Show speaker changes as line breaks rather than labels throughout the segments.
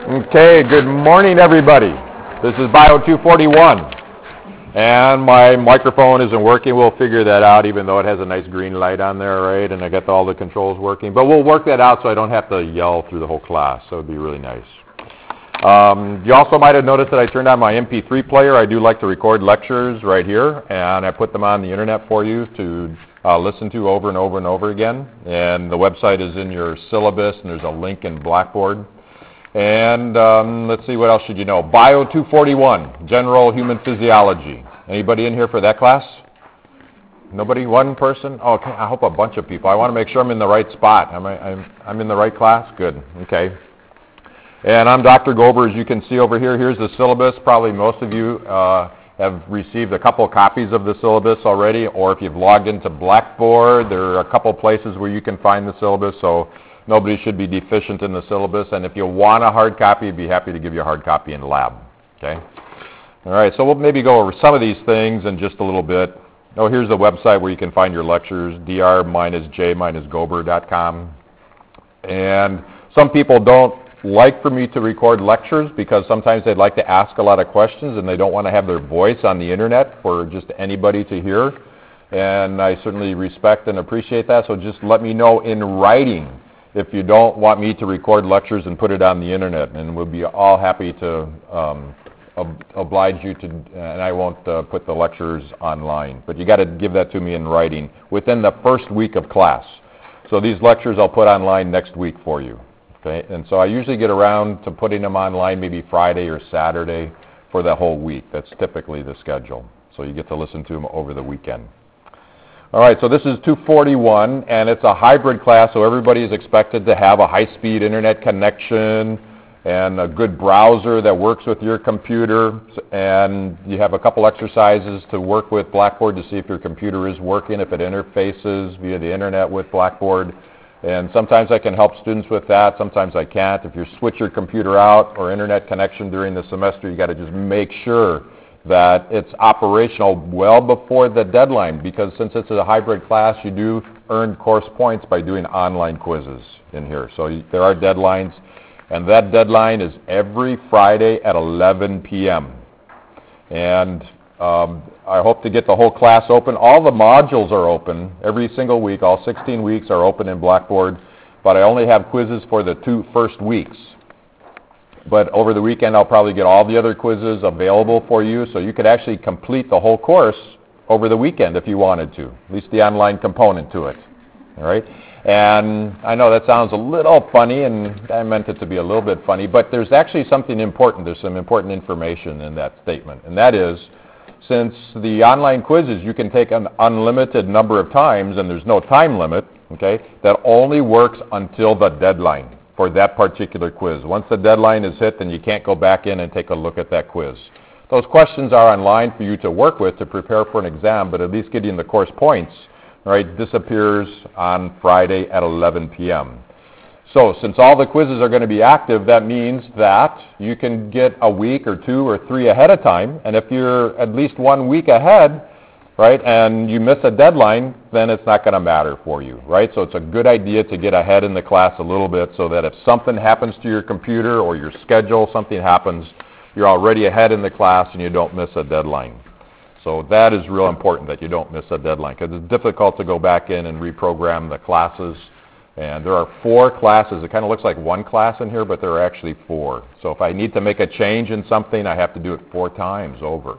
Okay, good morning everybody. This is Bio 241 and my microphone isn't working. We'll figure that out even though it has a nice green light on there, right? And I got all the controls working. But we'll work that out so I don't have to yell through the whole class. So it'd be really nice. You also might have noticed that I turned on my MP3 player. I do like to record lectures right here, and I put them on the internet for you to listen to over and over and over again. And the website is in your syllabus, and there's a link in Blackboard. And let's see, what else should you know? Bio 241, General Human Physiology. Anybody in here for that class? Nobody? One person? Oh, okay. I hope a bunch of people. I want to make sure I'm in the right spot. I'm in the right class? Good. Okay. And I'm Dr. Gober, as you can see over here. Here's the syllabus. Probably most of you have received a couple copies of the syllabus already, or if you've logged into Blackboard, there are a couple places where you can find the syllabus, so nobody should be deficient in the syllabus. And if you want a hard copy, I'd be happy to give you a hard copy in lab. Okay? All right, so we'll maybe go over some of these things in just a little bit. Oh, here's the website where you can find your lectures, dr-j-gober.com. And some people don't like for me to record lectures because sometimes they'd like to ask a lot of questions and they don't want to have their voice on the internet for just anybody to hear. And I certainly respect and appreciate that, so just let me know in writing if you don't want me to record lectures and put it on the internet, and we'll be all happy to oblige you to, and I won't put the lectures online. But you got to give that to me in writing within the first week of class. So these lectures I'll put online next week for you. Okay? And so I usually get around to putting them online maybe Friday or Saturday for the whole week. That's typically the schedule. So you get to listen to them over the weekend. All right, so this is 241, and it's a hybrid class, so everybody is expected to have a high-speed internet connection and a good browser that works with your computer, and you have a couple exercises to work with Blackboard to see if your computer is working, if it interfaces via the internet with Blackboard. And sometimes I can help students with that, sometimes I can't. If you switch your computer out or internet connection during the semester, you got to just make sure that it's operational well before the deadline, because since it's a hybrid class, you do earn course points by doing online quizzes in here. So there are deadlines, and that deadline is every Friday at 11 p.m. And I hope to get the whole class open. All the modules are open every single week. All 16 weeks are open in Blackboard, but I only have quizzes for the 2 first weeks. But over the weekend, I'll probably get all the other quizzes available for you, so you could actually complete the whole course over the weekend if you wanted to, at least the online component to it. All right? And I know that sounds a little funny, and I meant it to be a little bit funny, but there's actually something important. There's some important information in that statement, and that is, since the online quizzes you can take an unlimited number of times and there's no time limit, okay, that only works until the deadline for that particular quiz. Once the deadline is hit, then you can't go back in and take a look at that quiz. Those questions are online for you to work with to prepare for an exam, but at least getting the course points, right, disappears on Friday at 11 p.m. So since all the quizzes are going to be active, that means that you can get a week or 2 or 3 ahead of time, and if you're at least 1 week ahead, right, and you miss a deadline, then it's not going to matter for you, right? So it's a good idea to get ahead in the class a little bit so that if something happens to your computer or your schedule, something happens, you're already ahead in the class and you don't miss a deadline. So that is real important, that you don't miss a deadline, because it's difficult to go back in and reprogram the classes. And there are 4 classes. It kind of looks like 1 class in here, but there are actually 4. So if I need to make a change in something, I have to do it 4 times over.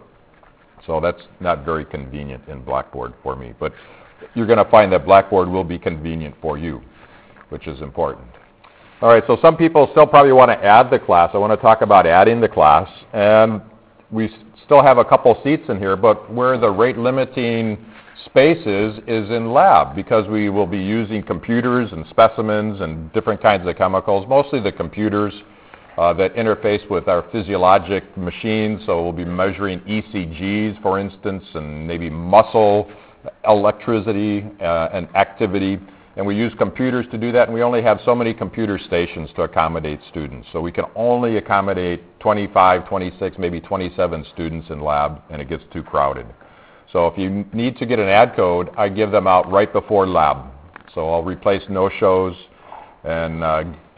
So that's not very convenient in Blackboard for me. But you're going to find that Blackboard will be convenient for you, which is important. All right, so some people still probably want to add the class. I want to talk about adding the class. And we still have a couple seats in here, but where the rate limiting space is in lab, because we will be using computers and specimens and different kinds of chemicals, mostly the computers that interface with our physiologic machines. So we'll be measuring ECGs, for instance, and maybe muscle electricity and activity. And we use computers to do that, and we only have so many computer stations to accommodate students. So we can only accommodate 25, 26, maybe 27 students in lab, and it gets too crowded. So if you need to get an add code, I give them out right before lab. So I'll replace no-shows and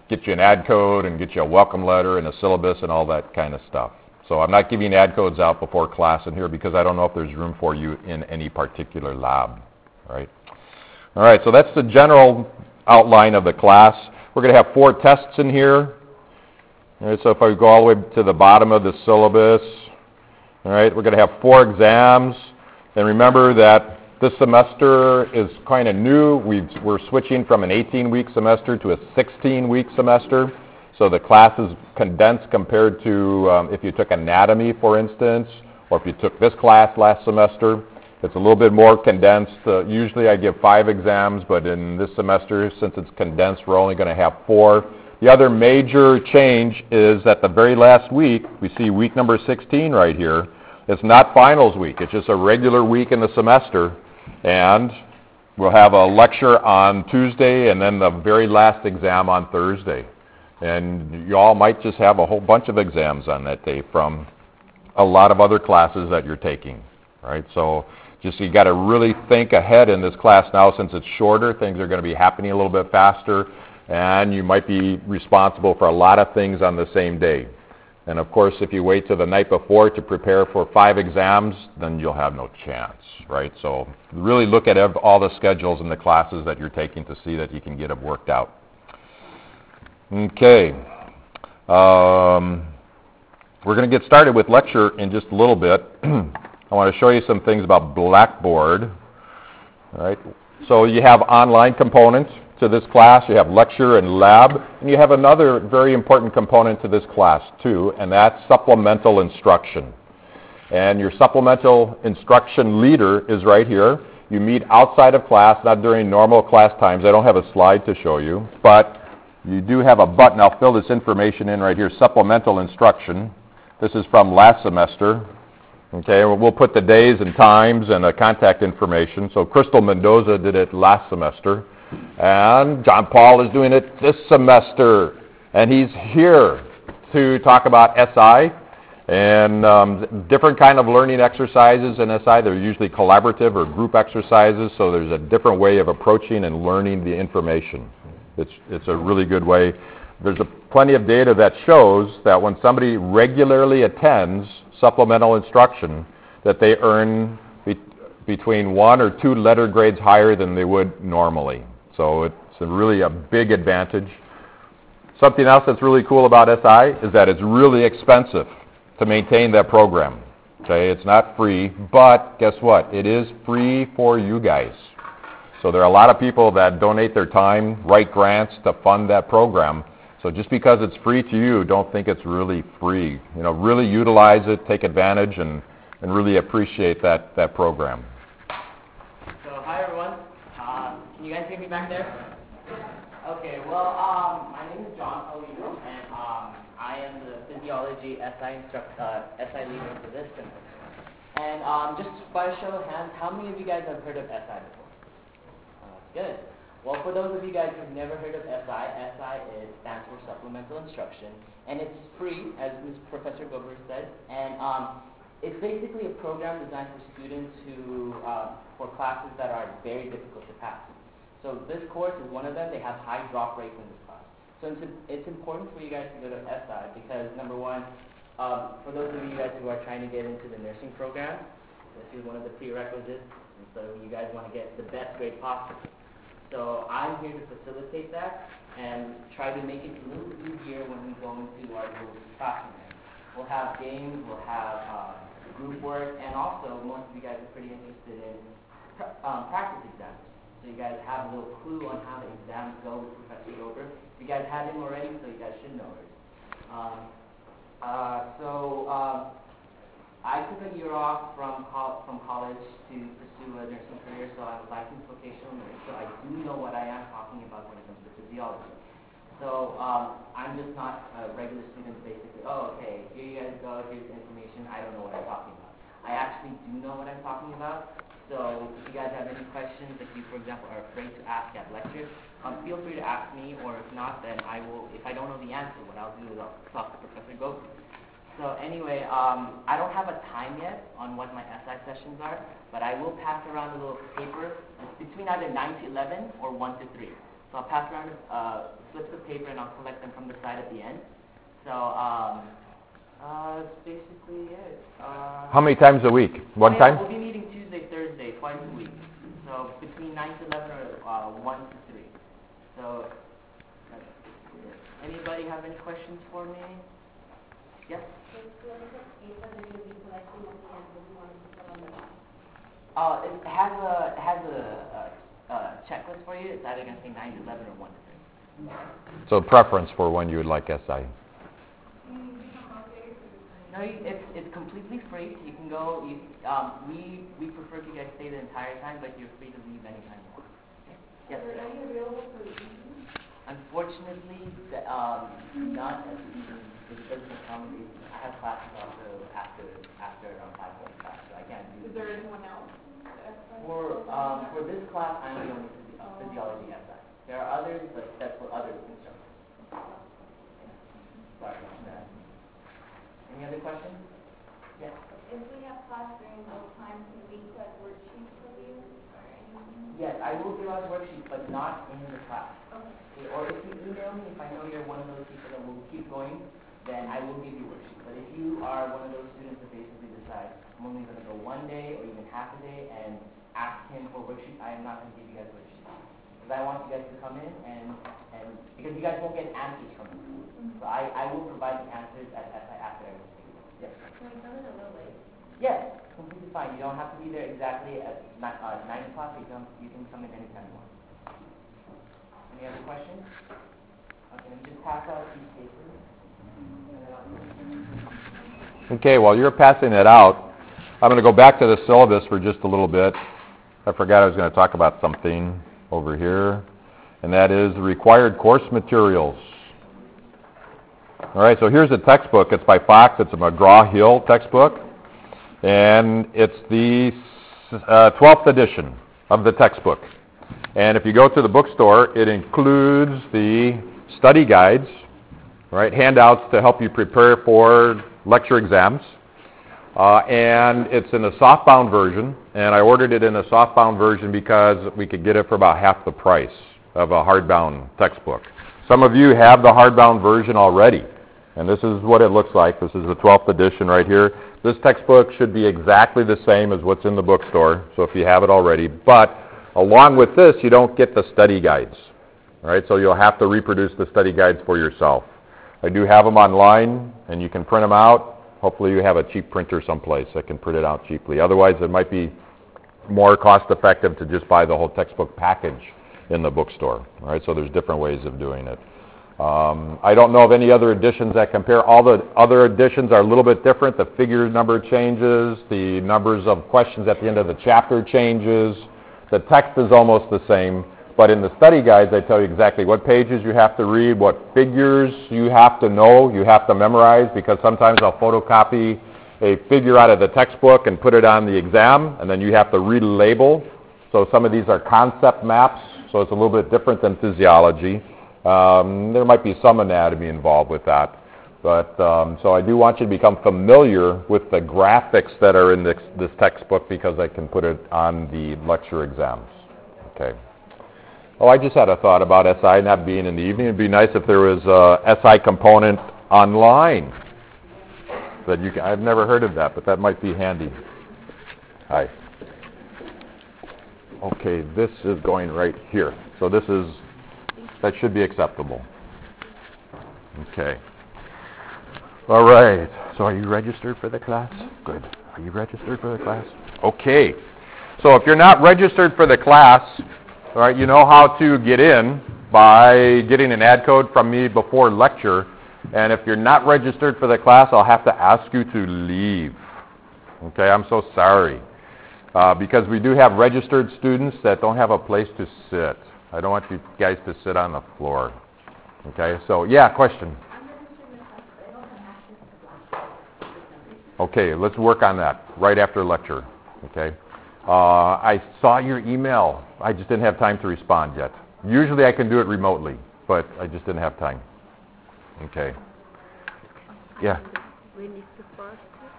get you an ad code and get you a welcome letter and a syllabus and all that kind of stuff. So I'm not giving ad codes out before class in here because I don't know if there's room for you in any particular lab, right? All right, so that's the general outline of the class. We're going to have 4 tests in here. All right, so if I go all the way to the bottom of the syllabus, all right, we're going to have 4 exams. And remember that this semester is kind of new. We're switching from an 18-week semester to a 16-week semester. So the class is condensed compared to if you took anatomy, for instance, or if you took this class last semester. It's a little bit more condensed. Usually I give 5 exams, but in this semester, since it's condensed, we're only going to have 4. The other major change is that the very last week, we see week number 16 right here. It's not finals week. It's just a regular week in the semester. And we'll have a lecture on Tuesday and then the very last exam on Thursday. And you all might just have a whole bunch of exams on that day from a lot of other classes that you're taking, right? So just you got to really think ahead in this class now. Since it's shorter, things are going to be happening a little bit faster, and you might be responsible for a lot of things on the same day. And of course, if you wait till the night before to prepare for 5 exams, then you'll have no chance, right? So really look at all the schedules and the classes that you're taking to see that you can get them worked out. Okay. We're going to get started with lecture in just a little bit. I want to show you some things about Blackboard. All right. So you have online components to this class. You have lecture and lab. And you have another very important component to this class, too, and that's supplemental instruction. And your supplemental instruction leader is right here. You meet outside of class, not during normal class times. I don't have a slide to show you, but you do have a button. I'll fill this information in right here, supplemental instruction. This is from last semester. Okay, we'll put the days and times and the contact information. So Crystal Mendoza did it last semester, and John Paul is doing it this semester. And he's here to talk about SI and different kind of learning exercises in SI. They're usually collaborative or group exercises, so there's a different way of approaching and learning the information. It's a really good way. There's plenty of data that shows that when somebody regularly attends supplemental instruction, that they earn between 1 or 2 letter grades higher than they would normally. So it's really a big advantage. Something else that's really cool about SI is that it's really expensive to maintain that program. Okay, it's not free, but guess what? It is free for you guys. So there are a lot of people that donate their time, write grants to fund that program. So just because it's free to you, don't think it's really free. You know, really utilize it, take advantage, and really appreciate that program.
So hi everyone. Can you guys hear me back there? Okay. Well, my name is John Paulino, and I am the physiology SI leader for this semester. And just by a show of hands, how many of you guys have heard of SI before? Good. Well, for those of you guys who've never heard of SI, stands for Supplemental Instruction, and it's free, as Professor Gober said, and it's basically a program designed for students for classes that are very difficult to pass. So this course is one of them. They have high drop rates in this class. So it's important for you guys to go to SI because, number one, for those of you guys who are trying to get into the nursing program, this is one of the prerequisites, and so you guys want to get the best grade possible. So I'm here to facilitate that and try to make it a little bit easier when we go into our little classroom. We'll have games, we'll have group work, and also most of you guys are pretty interested in practice exams. So you guys have a little clue on how the exams go with Professor Gober. You guys have him already, so you guys should know it. I took a year off from college to pursue a nursing career, so I'm a licensed vocational nurse, so I do know what I am talking about when it comes to physiology. So I'm just not a regular student, basically, oh, okay, here you guys go, here's the information, I don't know what I'm talking about. I actually do know what I'm talking about, so if you guys have any questions, if you, for example, are afraid to ask at lecture, feel free to ask me, or if not, then I will, if I don't know the answer, what I'll do is I'll talk to Professor Gober. So anyway, I don't have a time yet on what my SI sessions are, but I will pass around a little paper. It's between either 9 to 11 or 1 to 3. So I'll pass around slips of paper and I'll collect them from the side at the end. So that's basically it.
How many times a week? One time?
We'll be meeting Tuesday, Thursday, twice a week. So between 9 to 11 or 1 to 3. So that's basically it. Anybody have any questions for me? Yes? It has a checklist for you. It's either going to say 9 to 11 or 1 to 3.
So preference for when you would like SI.
No, it's completely free. You can go. We prefer if you guys stay the entire time, but you're free to leave anytime you want. Okay? Yes. Are you available for the evening? Unfortunately, not at the evening. It doesn't accommodate. I have classes also after 5:45, so I can't do. Is there anyone else? For this class, I'm the only physiology SI. There are others, but that's for other instructors. Sorry about that. Any other questions? Yes.
If we have class during those times, can we collect worksheets from you or anything?
Yes, I will give out worksheets, but not in the class.
Okay.
Or if you email me, if I know you're one of those people that will keep going, then I will give you worksheets. But if you are one of those students that basically decide, I'm only going to go one day or even half a day and ask him for worksheets, I am not going to give you guys worksheets. Because I want you guys to come in and because you guys won't get answers from me. So I will provide the answers after everything. Yes.
Can we come in a little late?
Yes, completely fine. You don't have to be there exactly at 9 o'clock. You can come in anytime you want. Any other questions? Okay, let me just pass out these papers.
Okay, while you're passing it out, I'm going to go back to the syllabus for just a little bit. I forgot I was going to talk about something over here, and that is the required course materials. All right, so here's a textbook. It's by Fox. It's a McGraw-Hill textbook, and it's the 12th edition of the textbook. And if you go to the bookstore, it includes the study guides, right, handouts to help you prepare for lecture exams. And it's in a softbound version, and I ordered it in a softbound version because we could get it for about half the price of a hardbound textbook. Some of you have the hardbound version already, and this is what it looks like. This is the 12th edition right here. This textbook should be exactly the same as what's in the bookstore, so if you have it already. But along with this, you don't get the study guides, right? So you'll have to reproduce the study guides for yourself. I do have them online, and you can print them out. Hopefully you have a cheap printer someplace that can print it out cheaply. Otherwise, it might be more cost-effective to just buy the whole textbook package in the bookstore. All right, so there's different ways of doing it. I don't know of any other editions that compare. All the other editions are a little bit different. The figure number changes. The numbers of questions at the end of the chapter changes. The text is almost the same. But in the study guides, they tell you exactly what pages you have to read, what figures you have to know, you have to memorize, because sometimes I'll photocopy a figure out of the textbook and put it on the exam, and then you have to relabel. So some of these are concept maps, so it's a little bit different than physiology. There might be some anatomy involved with that. But so I do want you to become familiar with the graphics that are in this textbook because I can put it on the lecture exams. Okay. Oh, I just had a thought about SI not being in the evening. It'd be nice if there was a SI component online. But I've never heard of that, but that might be handy. Hi. Okay, this is going right here. So that should be acceptable. Okay. All right. So are you registered for the class? Good. Are you registered for the class? Okay. So if you're not registered for the class, all right, you know how to get in by getting an ad code from me before lecture. And if you're not registered for the class, I'll have to ask you to leave. Okay, I'm so sorry. Because we do have registered students that don't have a place to sit. I don't want you guys to sit on the floor. Okay, so yeah, question. Okay, let's work on that right after lecture. Okay. I saw your email. I just didn't have time to respond yet. Usually I can do it remotely, but I just didn't have time. Okay. Yeah.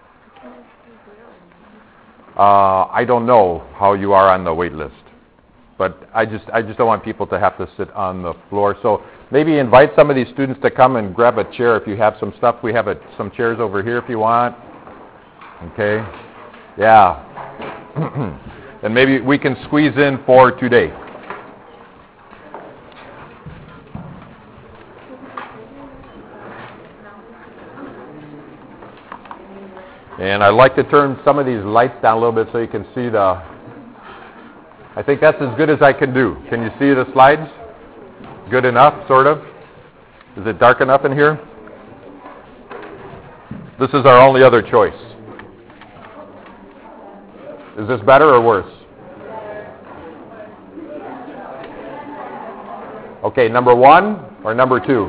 I don't know how you are on the wait list. But I just don't want people to have to sit on the floor. So maybe invite some of these students to come and grab a chair if you have some stuff. We have some chairs over here if you want. Okay? Yeah. And maybe we can squeeze in for today. And I'd like to turn some of these lights down a little bit so you can see I think that's as good as I can do. Can you see the slides? Good enough, sort of? Is it dark enough in here? This is our only other choice. Is this better or worse? Okay, number 1 or number 2?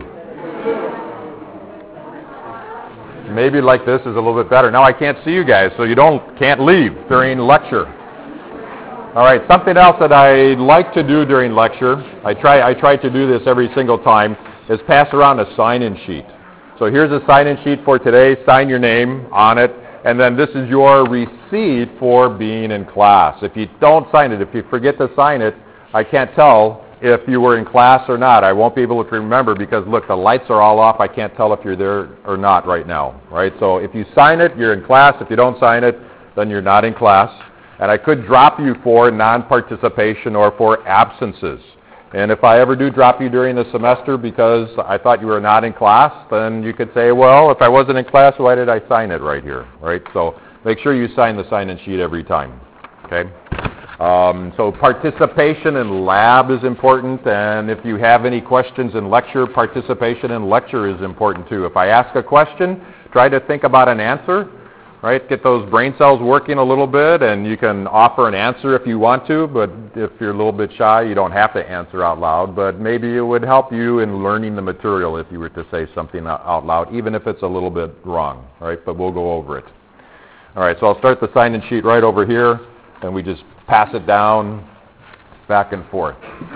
Maybe like this is a little bit better. Now I can't see you guys, so you can't leave during lecture. All right, something else that I like to do during lecture, I try to do this every single time, is pass around a sign-in sheet. So here's a sign-in sheet for today. Sign your name on it, and then this is your receipt for being in class. If you don't sign it, if you forget to sign it, I can't tell if you were in class or not. I won't be able to remember because, look, the lights are all off. I can't tell if you're there or not right now, right? So if you sign it, you're in class. If you don't sign it, then you're not in class. And I could drop you for non-participation or for absences. And if I ever do drop you during the semester because I thought you were not in class, then you could say, well, if I wasn't in class, why did I sign it right here, right? So make sure you sign the sign-in sheet every time, okay? So participation in lab is important, and if you have any questions in lecture, participation in lecture is important too. If I ask a question, try to think about an answer, right? Get those brain cells working a little bit, and you can offer an answer if you want to, but if you're a little bit shy, you don't have to answer out loud, but maybe it would help you in learning the material if you were to say something out loud, even if it's a little bit wrong, right? But we'll go over it. All right, so I'll start the sign-in sheet right over here, and we just pass it down back and forth.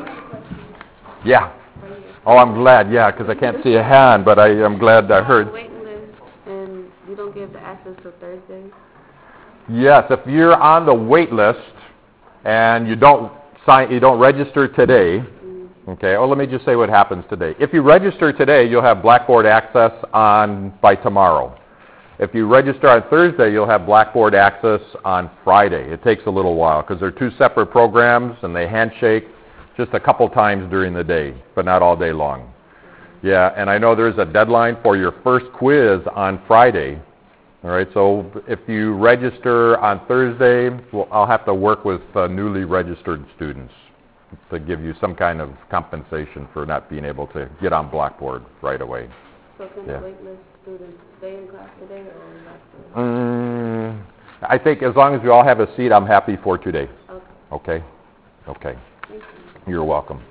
Yeah. Oh, I'm glad, yeah, because I can't see a hand, but I'm glad I heard.
Waiting list, and you don't give the access till Thursday?
Yes, if you're on the wait list and you don't register today, okay, let me just say what happens today. If you register today, you'll have Blackboard access by tomorrow. If you register on Thursday, you'll have Blackboard access on Friday. It takes a little while because they're two separate programs and they handshake just a couple times during the day, but not all day long. Yeah, and I know there's a deadline for your first quiz on Friday. All right, so if you register on Thursday, I'll have to work with newly registered students to give you some kind of compensation for not being able to get on Blackboard right away.
So can the waitlist students stay in class today or not?
I think as long as you all have a seat, I'm happy for today. Okay? Okay.
Thank you.
You're welcome.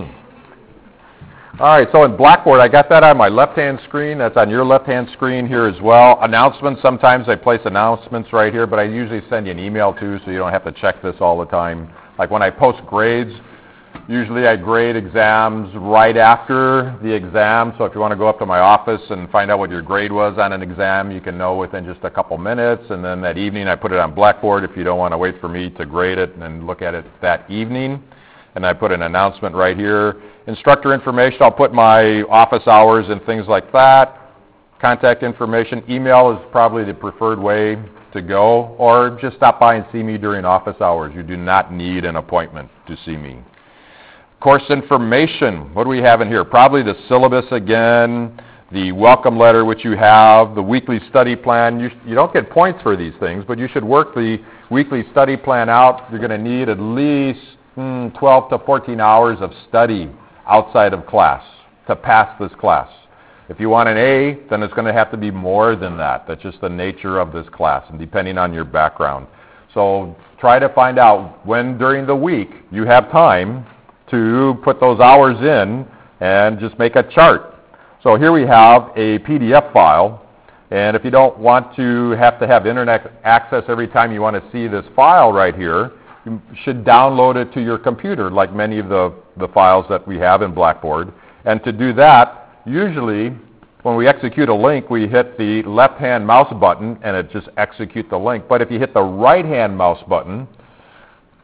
All right, so in Blackboard, I got that on my left-hand screen. That's on your left-hand screen here as well. Announcements, sometimes I place announcements right here, but I usually send you an email too, so you don't have to check this all the time. Like when I post grades, usually I grade exams right after the exam, so if you want to go up to my office and find out what your grade was on an exam, you can know within just a couple minutes, and then that evening I put it on Blackboard if you don't want to wait for me to grade it and look at it that evening. And I put an announcement right here. Instructor information, I'll put my office hours and things like that. Contact information, email is probably the preferred way to go, or just stop by and see me during office hours. You do not need an appointment to see me. Course information, what do we have in here? Probably the syllabus again, the welcome letter which you have, the weekly study plan. You don't get points for these things, but you should work the weekly study plan out. You're going to need at least 12 to 14 hours of study outside of class to pass this class. If you want an A, then it's going to have to be more than that. That's just the nature of this class, and depending on your background. So try to find out when during the week you have time to put those hours in and just make a chart. So here we have a PDF file, and if you don't want to have internet access every time you want to see this file right here, you should download it to your computer like many of the files that we have in Blackboard. And to do that, usually when we execute a link, we hit the left-hand mouse button and it just executes the link. But if you hit the right-hand mouse button,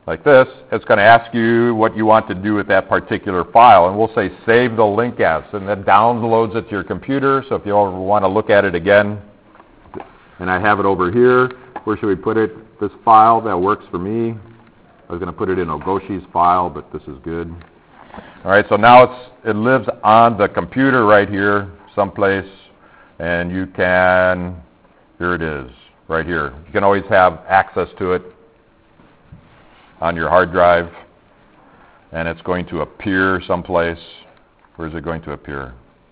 like this, it's going to ask you what you want to do with that particular file, and we'll say save the link as, and that downloads it to your computer, so if you ever want to look at it again, and I have it over here, where should we put it? This file, that works for me. I was going to put it in Ogoshi's file, but this is good. All right, so now it lives on the computer right here someplace, and you can, here it is, right here. You can always have access to it on your hard drive, and it's going to appear someplace. Where is it going to appear?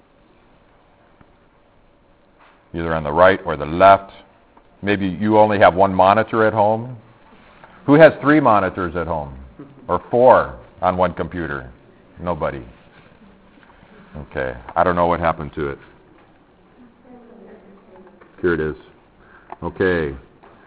Either on the right or the left. Maybe you only have one monitor at home. Who has 3 monitors at home? Or 4 on one computer? Nobody. Okay, I don't know what happened to it. Here it is. Okay,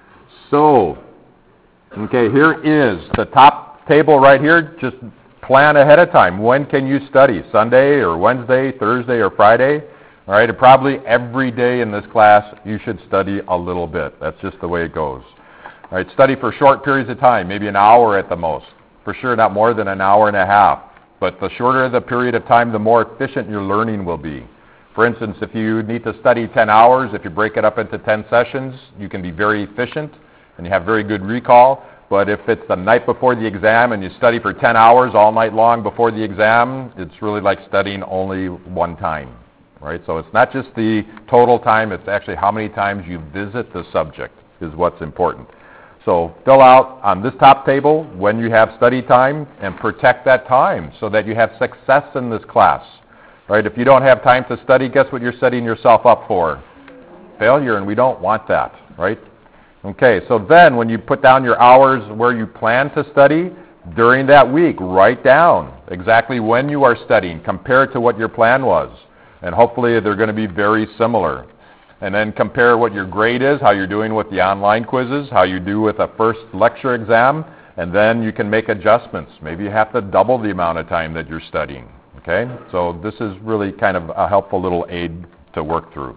so, okay, here is the top table right here. Just plan ahead of time. When can you study? Sunday or Wednesday, Thursday or Friday? All right, and probably every day in this class you should study a little bit. That's just the way it goes. All right, study for short periods of time, maybe an hour at the most. For sure not more than an hour and a half. But the shorter the period of time, the more efficient your learning will be. For instance, if you need to study 10 hours, if you break it up into 10 sessions, you can be very efficient and you have very good recall. But if it's the night before the exam and you study for 10 hours all night long before the exam, it's really like studying only one time. Right? So it's not just the total time, it's actually how many times you visit the subject is what's important. So fill out on this top table when you have study time and protect that time so that you have success in this class. Right? If you don't have time to study, guess what you're setting yourself up for? Failure, and we don't want that. Right? Okay, so then when you put down your hours where you plan to study, during that week, write down exactly when you are studying compared to what your plan was. And hopefully they're going to be very similar. And then compare what your grade is, how you're doing with the online quizzes, how you do with a first lecture exam, and then you can make adjustments. Maybe you have to double the amount of time that you're studying. Okay? So this is really kind of a helpful little aid to work through.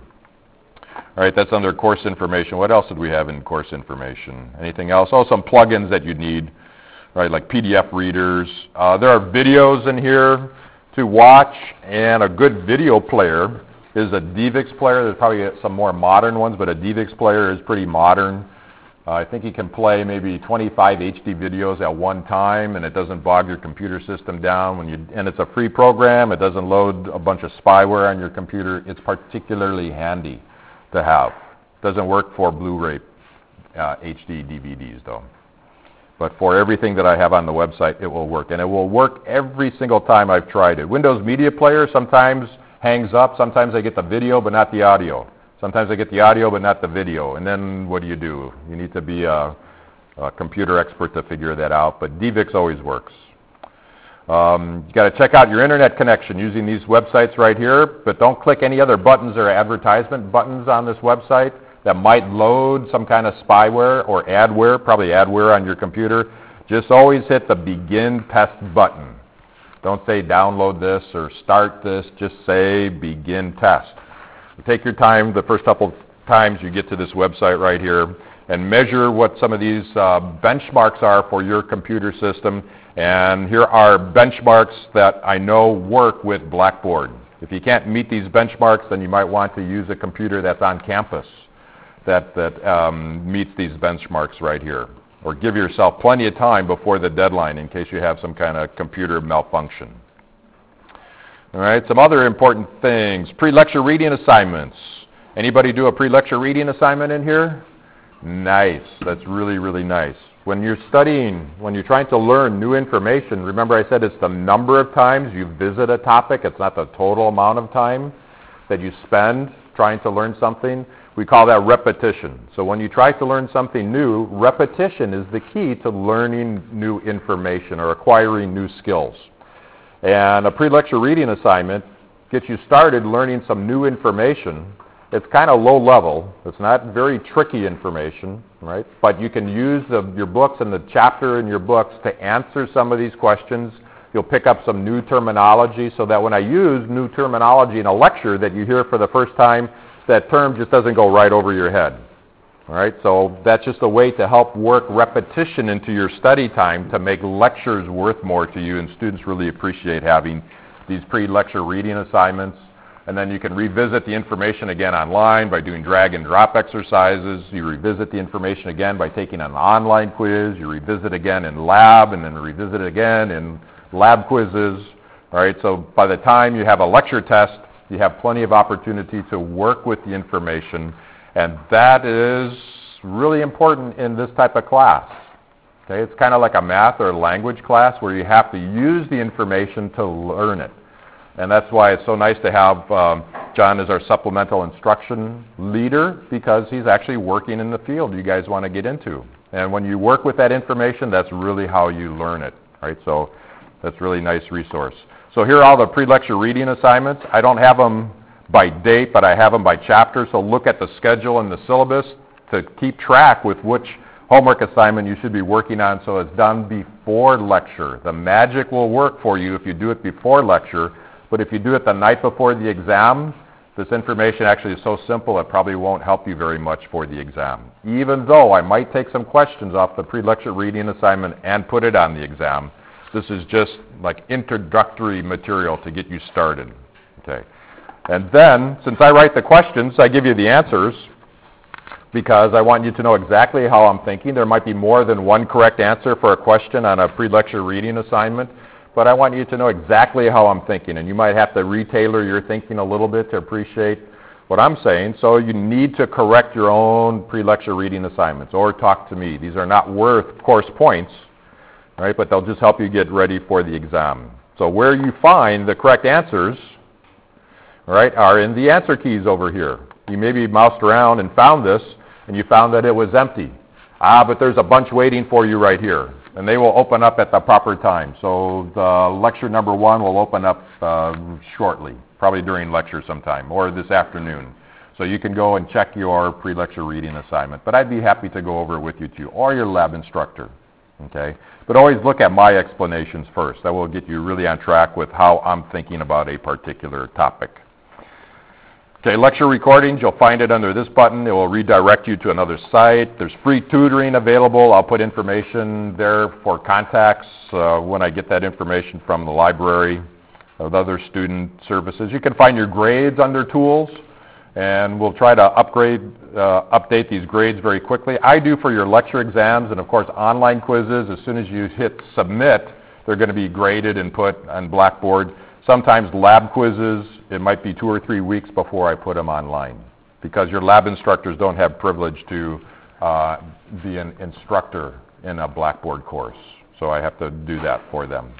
All right, that's under course information. What else did we have in course information? Anything else? Oh, some plugins that you'd need, right, like PDF readers. There are videos in here to watch, and a good video player is a DivX player. There's probably some more modern ones, but a DivX player is pretty modern. I think you can play maybe 25 HD videos at one time, and it doesn't bog your computer system down. And it's a free program. It doesn't load a bunch of spyware on your computer. It's particularly handy to have. It doesn't work for Blu-ray HD DVDs, though. But for everything that I have on the website, it will work. And it will work every single time I've tried it. Windows Media Player sometimes hangs up. Sometimes I get the video but not the audio. Sometimes I get the audio but not the video. And then what do? You need to be a computer expert to figure that out. But DivX always works. You got to check out your internet connection using these websites right here. But don't click any other buttons or advertisement buttons on this website that might load some kind of spyware or adware, probably adware on your computer. Just always hit the begin test button. Don't say download this or start this, just say begin test. Take your time the first couple times you get to this website right here and measure what some of these benchmarks are for your computer system. And here are benchmarks that I know work with Blackboard. If you can't meet these benchmarks, then you might want to use a computer that's on campus that meets these benchmarks right here. Or give yourself plenty of time before the deadline in case you have some kind of computer malfunction. All right, some other important things. Pre-lecture reading assignments. Anybody do a pre-lecture reading assignment in here? Nice. That's really, really nice. When you're studying, when you're trying to learn new information, remember I said it's the number of times you visit a topic. It's not the total amount of time that you spend trying to learn something. We call that repetition. So when you try to learn something new, repetition is the key to learning new information or acquiring new skills. And a pre-lecture reading assignment gets you started learning some new information. It's kind of low level. It's not very tricky information, right? But you can use your books and the chapter in your books to answer some of these questions. You'll pick up some new terminology so that when I use new terminology in a lecture that you hear for the first time, that term just doesn't go right over your head. All right, so that's just a way to help work repetition into your study time to make lectures worth more to you, and students really appreciate having these pre-lecture reading assignments. And then you can revisit the information again online by doing drag and drop exercises. You revisit the information again by taking an online quiz. You revisit again in lab, and then revisit again in lab quizzes. All right, so by the time you have a lecture test, you have plenty of opportunity to work with the information, and that is really important in this type of class. Okay, it's kind of like a math or a language class where you have to use the information to learn it. And that's why it's so nice to have John as our supplemental instruction leader, because he's actually working in the field you guys want to get into. And when you work with that information, that's really how you learn it. Right? So that's a really nice resource. So here are all the pre-lecture reading assignments. I don't have them by date, but I have them by chapter. So look at the schedule and the syllabus to keep track with which homework assignment you should be working on, so it's done before lecture. The magic will work for you if you do it before lecture. But if you do it the night before the exam, this information actually is so simple it probably won't help you very much for the exam. Even though I might take some questions off the pre-lecture reading assignment and put it on the exam, this is just like introductory material to get you started. Okay. And then, since I write the questions, I give you the answers because I want you to know exactly how I'm thinking. There might be more than one correct answer for a question on a pre-lecture reading assignment, but I want you to know exactly how I'm thinking, and you might have to retailer your thinking a little bit to appreciate what I'm saying, so you need to correct your own pre-lecture reading assignments or talk to me. These are not worth course points, right, but they'll just help you get ready for the exam. So where you find the correct answers, right, are in the answer keys over here. You maybe moused around and found this, and you found that it was empty. But there's a bunch waiting for you right here. And they will open up at the proper time. So the lecture number 1 will open up shortly, probably during lecture sometime, or this afternoon. So you can go and check your pre-lecture reading assignment. But I'd be happy to go over it with you too, or your lab instructor. Okay? But always look at my explanations first. That will get you really on track with how I'm thinking about a particular topic. Okay, lecture recordings, you'll find it under this button. It will redirect you to another site. There's free tutoring available. I'll put information there for contacts when I get that information from the library of other student services. You can find your grades under tools, and we'll try to update these grades very quickly. I do for your lecture exams and, of course, online quizzes. As soon as you hit submit, they're going to be graded and put on Blackboard. Sometimes lab quizzes, it might be 2 or 3 weeks before I put them online because your lab instructors don't have privilege to be an instructor in a Blackboard course. So I have to do that for them.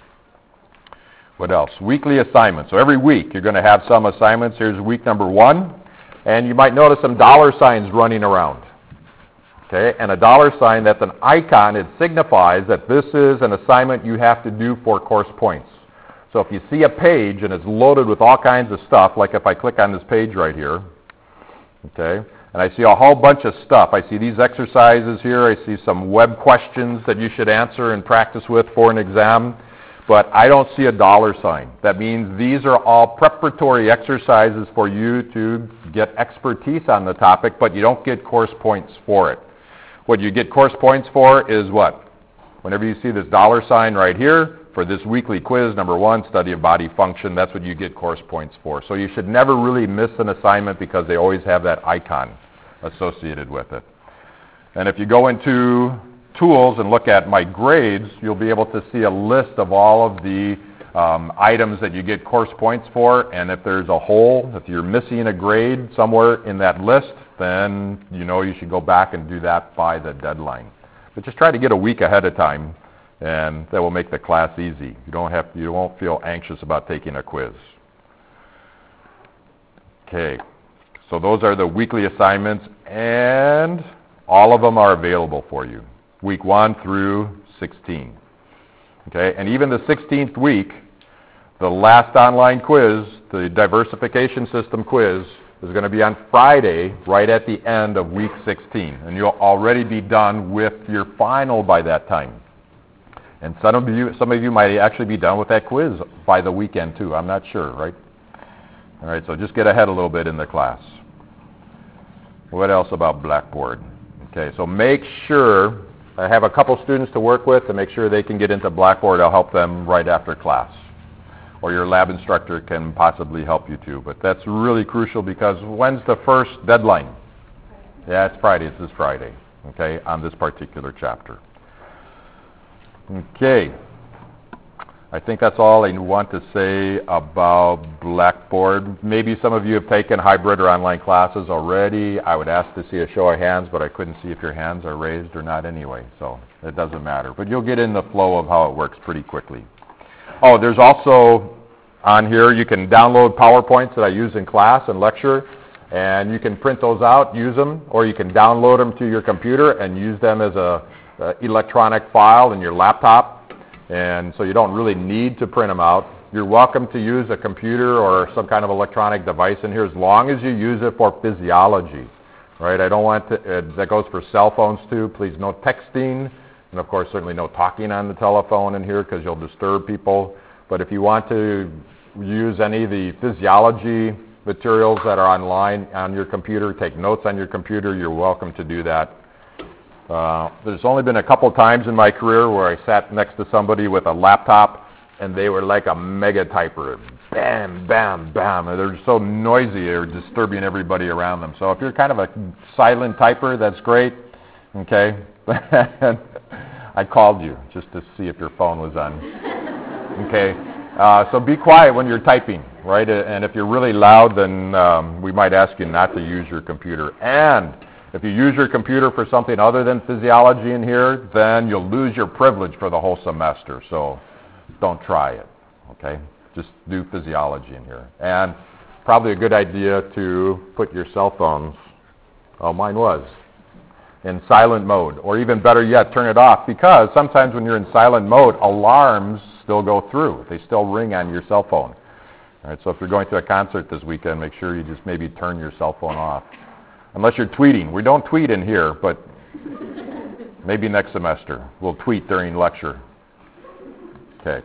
What else? Weekly assignments. So every week you're going to have some assignments. Here's week number 1. And you might notice some dollar signs running around. Okay? And a dollar sign, that's an icon. It signifies that this is an assignment you have to do for course points. So if you see a page and it's loaded with all kinds of stuff, like if I click on this page right here, okay, and I see a whole bunch of stuff. I see these exercises here. I see some web questions that you should answer and practice with for an exam, but I don't see a dollar sign. That means these are all preparatory exercises for you to get expertise on the topic, but you don't get course points for it. What you get course points for is what? Whenever you see this dollar sign right here, for this weekly quiz, number 1, study of body function, that's what you get course points for. So you should never really miss an assignment because they always have that icon associated with it. And if you go into tools and look at my grades, you'll be able to see a list of all of the items that you get course points for. And if there's a hole, if you're missing a grade somewhere in that list, then you know you should go back and do that by the deadline. But just try to get a week ahead of time, and that will make the class easy. You won't feel anxious about taking a quiz. Okay, so those are the weekly assignments, and all of them are available for you, week 1 through 16. Okay, and even the 16th week, the last online quiz, the diversification system quiz, is going to be on Friday, right at the end of week 16, and you'll already be done with your final by that time. And some of you might actually be done with that quiz by the weekend too. I'm not sure, right? All right, so just get ahead a little bit in the class. What else about Blackboard? Okay, so make sure, I have a couple students to work with to make sure they can get into Blackboard. I'll help them right after class. Or your lab instructor can possibly help you too. But that's really crucial because when's the first deadline? Yeah, it's Friday. It's this Friday, okay, on this particular chapter. Okay. I think that's all I want to say about Blackboard. Maybe some of you have taken hybrid or online classes already. I would ask to see a show of hands, but I couldn't see if your hands are raised or not anyway, so it doesn't matter. But you'll get in the flow of how it works pretty quickly. Oh, there's also on here, you can download PowerPoints that I use in class and lecture, and you can print those out, use them, or you can download them to your computer and use them as a electronic file in your laptop. And so you don't really need to print them out. You're welcome to use a computer or some kind of electronic device in here as long as you use it for physiology, right? I don't want to, that goes for cell phones too. Please no texting, and of course certainly no talking on the telephone in here because you'll disturb people. But if you want to use any of the physiology materials that are online on your computer, take notes on your computer, you're welcome to do that. There's only been a couple times in my career where I sat next to somebody with a laptop and they were like a mega typer. Bam, bam, bam. And they're so noisy, they're disturbing everybody around them. So if you're kind of a silent typer, that's great. Okay? I called you just to see if your phone was on. Okay? So be quiet when you're typing, right? And if you're really loud, then we might ask you not to use your computer. And if you use your computer for something other than physiology in here, then you'll lose your privilege for the whole semester. So don't try it, okay? Just do physiology in here. And probably a good idea to put your cell phones, oh, mine was, in silent mode. Or even better yet, turn it off, because sometimes when you're in silent mode, alarms still go through. They still ring on your cell phone. All right, so if you're going to a concert this weekend, make sure you just maybe turn your cell phone off. Unless you're tweeting. We don't tweet in here, but maybe next semester. We'll tweet during lecture. Okay.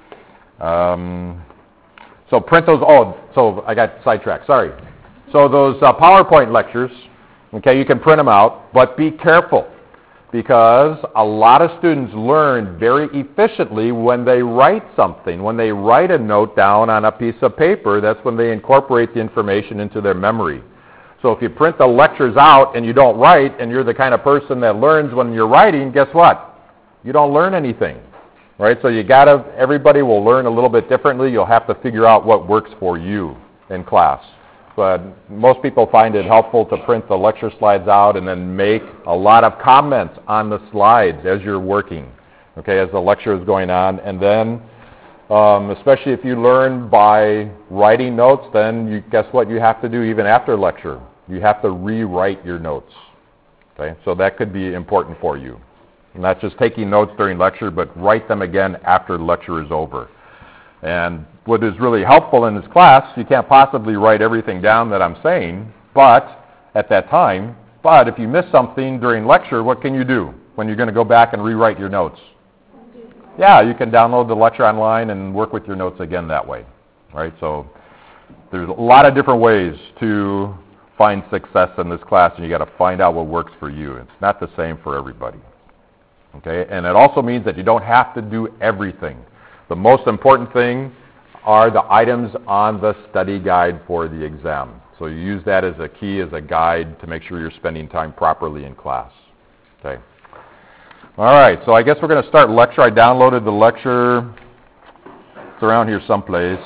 So print those. Oh, so I got sidetracked. Sorry. So those PowerPoint lectures, okay, you can print them out, but be careful because a lot of students learn very efficiently when they write something. When they write a note down on a piece of paper, that's when they incorporate the information into their memory. So if you print the lectures out and you don't write, and you're the kind of person that learns when you're writing, guess what? You don't learn anything, right? So everybody will learn a little bit differently. You'll have to figure out what works for you in class. But most people find it helpful to print the lecture slides out and then make a lot of comments on the slides as you're working, okay, as the lecture is going on. And then especially if you learn by writing notes, then guess what you have to do even after lecture? You have to rewrite your notes. Okay, so that could be important for you. Not just taking notes during lecture, but write them again after the lecture is over. And what is really helpful in this class, you can't possibly write everything down that I'm saying, but at that time, but if you miss something during lecture, what can you do when you're going to go back and rewrite your notes? Yeah, you can download the lecture online and work with your notes again that way, right? So there's a lot of different ways to find success in this class, and you got to find out what works for you. It's not the same for everybody, okay? And it also means that you don't have to do everything. The most important thing are the items on the study guide for the exam. So you use that as a key, as a guide to make sure you're spending time properly in class, okay? All right, so I guess we're going to start lecture. I downloaded the lecture. It's around here someplace.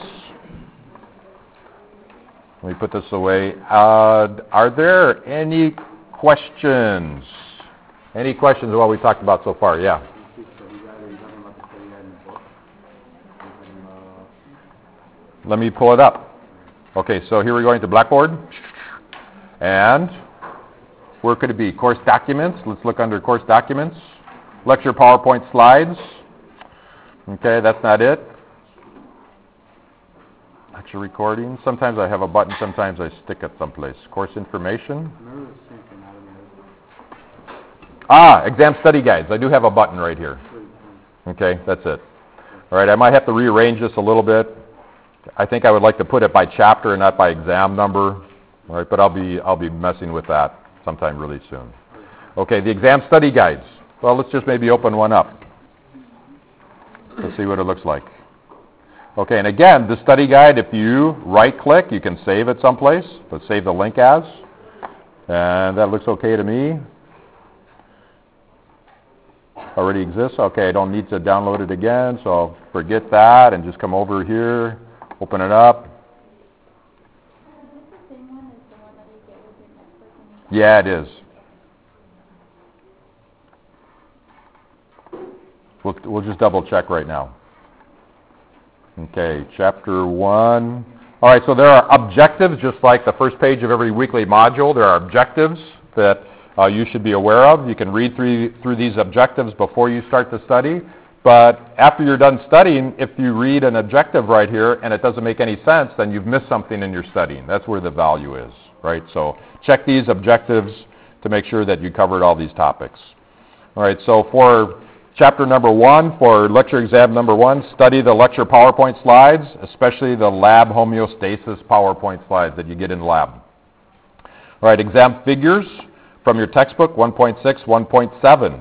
Let me put this away. Are there any questions? Any questions of what we talked about so far? Yeah. Let me pull it up. Okay, so here we're going to Blackboard. And where could it be? Course documents. Let's look under course documents. Lecture PowerPoint slides. Okay, that's not it. Lecture recording. Sometimes I have a button, sometimes I stick it someplace. Course information. Exam study guides. I do have a button right here. Okay, that's it. All right, I might have to rearrange this a little bit. I think I would like to put it by chapter and not by exam number. All right, but I'll be messing with that sometime really soon. Okay, the exam study guides. Well, let's just maybe open one up. Let's see what it looks like. Okay, and again, the study guide, if you right-click, you can save it someplace. Let's save the link as. And that looks okay to me. Already exists. Okay, I don't need to download it again, so forget that and just come over here, open it up.
Is this the same one as the one that you get with your textbook?
Yeah, it is. We'll just double check right now. Okay, chapter 1. All right, so there are objectives, just like the first page of every weekly module. There are objectives that you should be aware of. You can read through these objectives before you start the study. But after you're done studying, if you read an objective right here and it doesn't make any sense, then you've missed something in your studying. That's where the value is, right? So check these objectives to make sure that you covered all these topics. All right, so for chapter number 1, for lecture exam number 1, study the lecture PowerPoint slides, especially the lab homeostasis PowerPoint slides that you get in the lab. All right, exam figures from your textbook, 1.6, 1.7.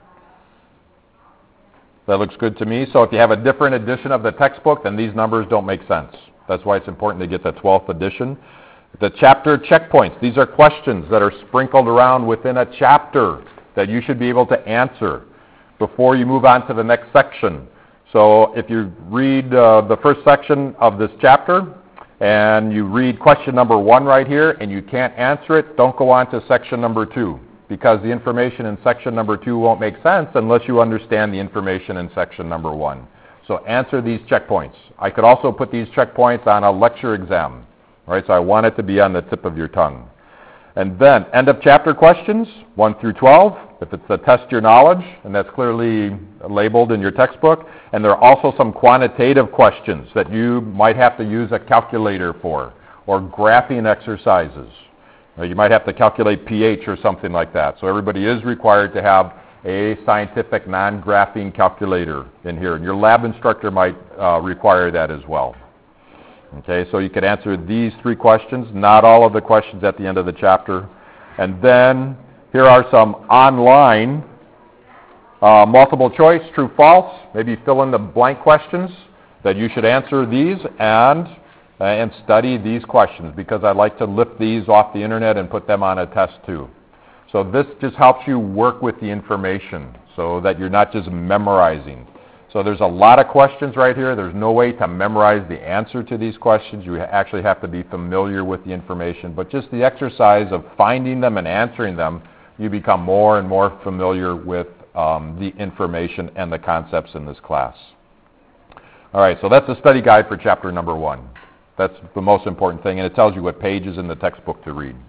That looks good to me. So if you have a different edition of the textbook, then these numbers don't make sense. That's why it's important to get the 12th edition. The chapter checkpoints. These are questions that are sprinkled around within a chapter that you should be able to answer before you move on to the next section. So if you read the first section of this chapter, and you read question number 1 right here, and you can't answer it, don't go on to section number 2, because the information in section number 2 won't make sense unless you understand the information in section number 1. So answer these checkpoints. I could also put these checkpoints on a lecture exam, right? So I want it to be on the tip of your tongue. And then end of chapter questions, 1 through 12, if it's a test your knowledge, and that's clearly labeled in your textbook. And there are also some quantitative questions that you might have to use a calculator for, or graphing exercises. You might have to calculate pH or something like that. So everybody is required to have a scientific non-graphing calculator in here. And your lab instructor might require that as well. Okay, so you can answer these 3 questions, not all of the questions at the end of the chapter. And then here are some online multiple choice, true, false. Maybe fill in the blank questions that you should answer these and study these questions, because I like to lift these off the internet and put them on a test too. So this just helps you work with the information so that you're not just memorizing. So there's a lot of questions right here. There's no way to memorize the answer to these questions. You actually have to be familiar with the information. But just the exercise of finding them and answering them, you become more and more familiar with the information and the concepts in this class. All right, so that's the study guide for chapter number 1. That's the most important thing, and it tells you what pages in the textbook to read.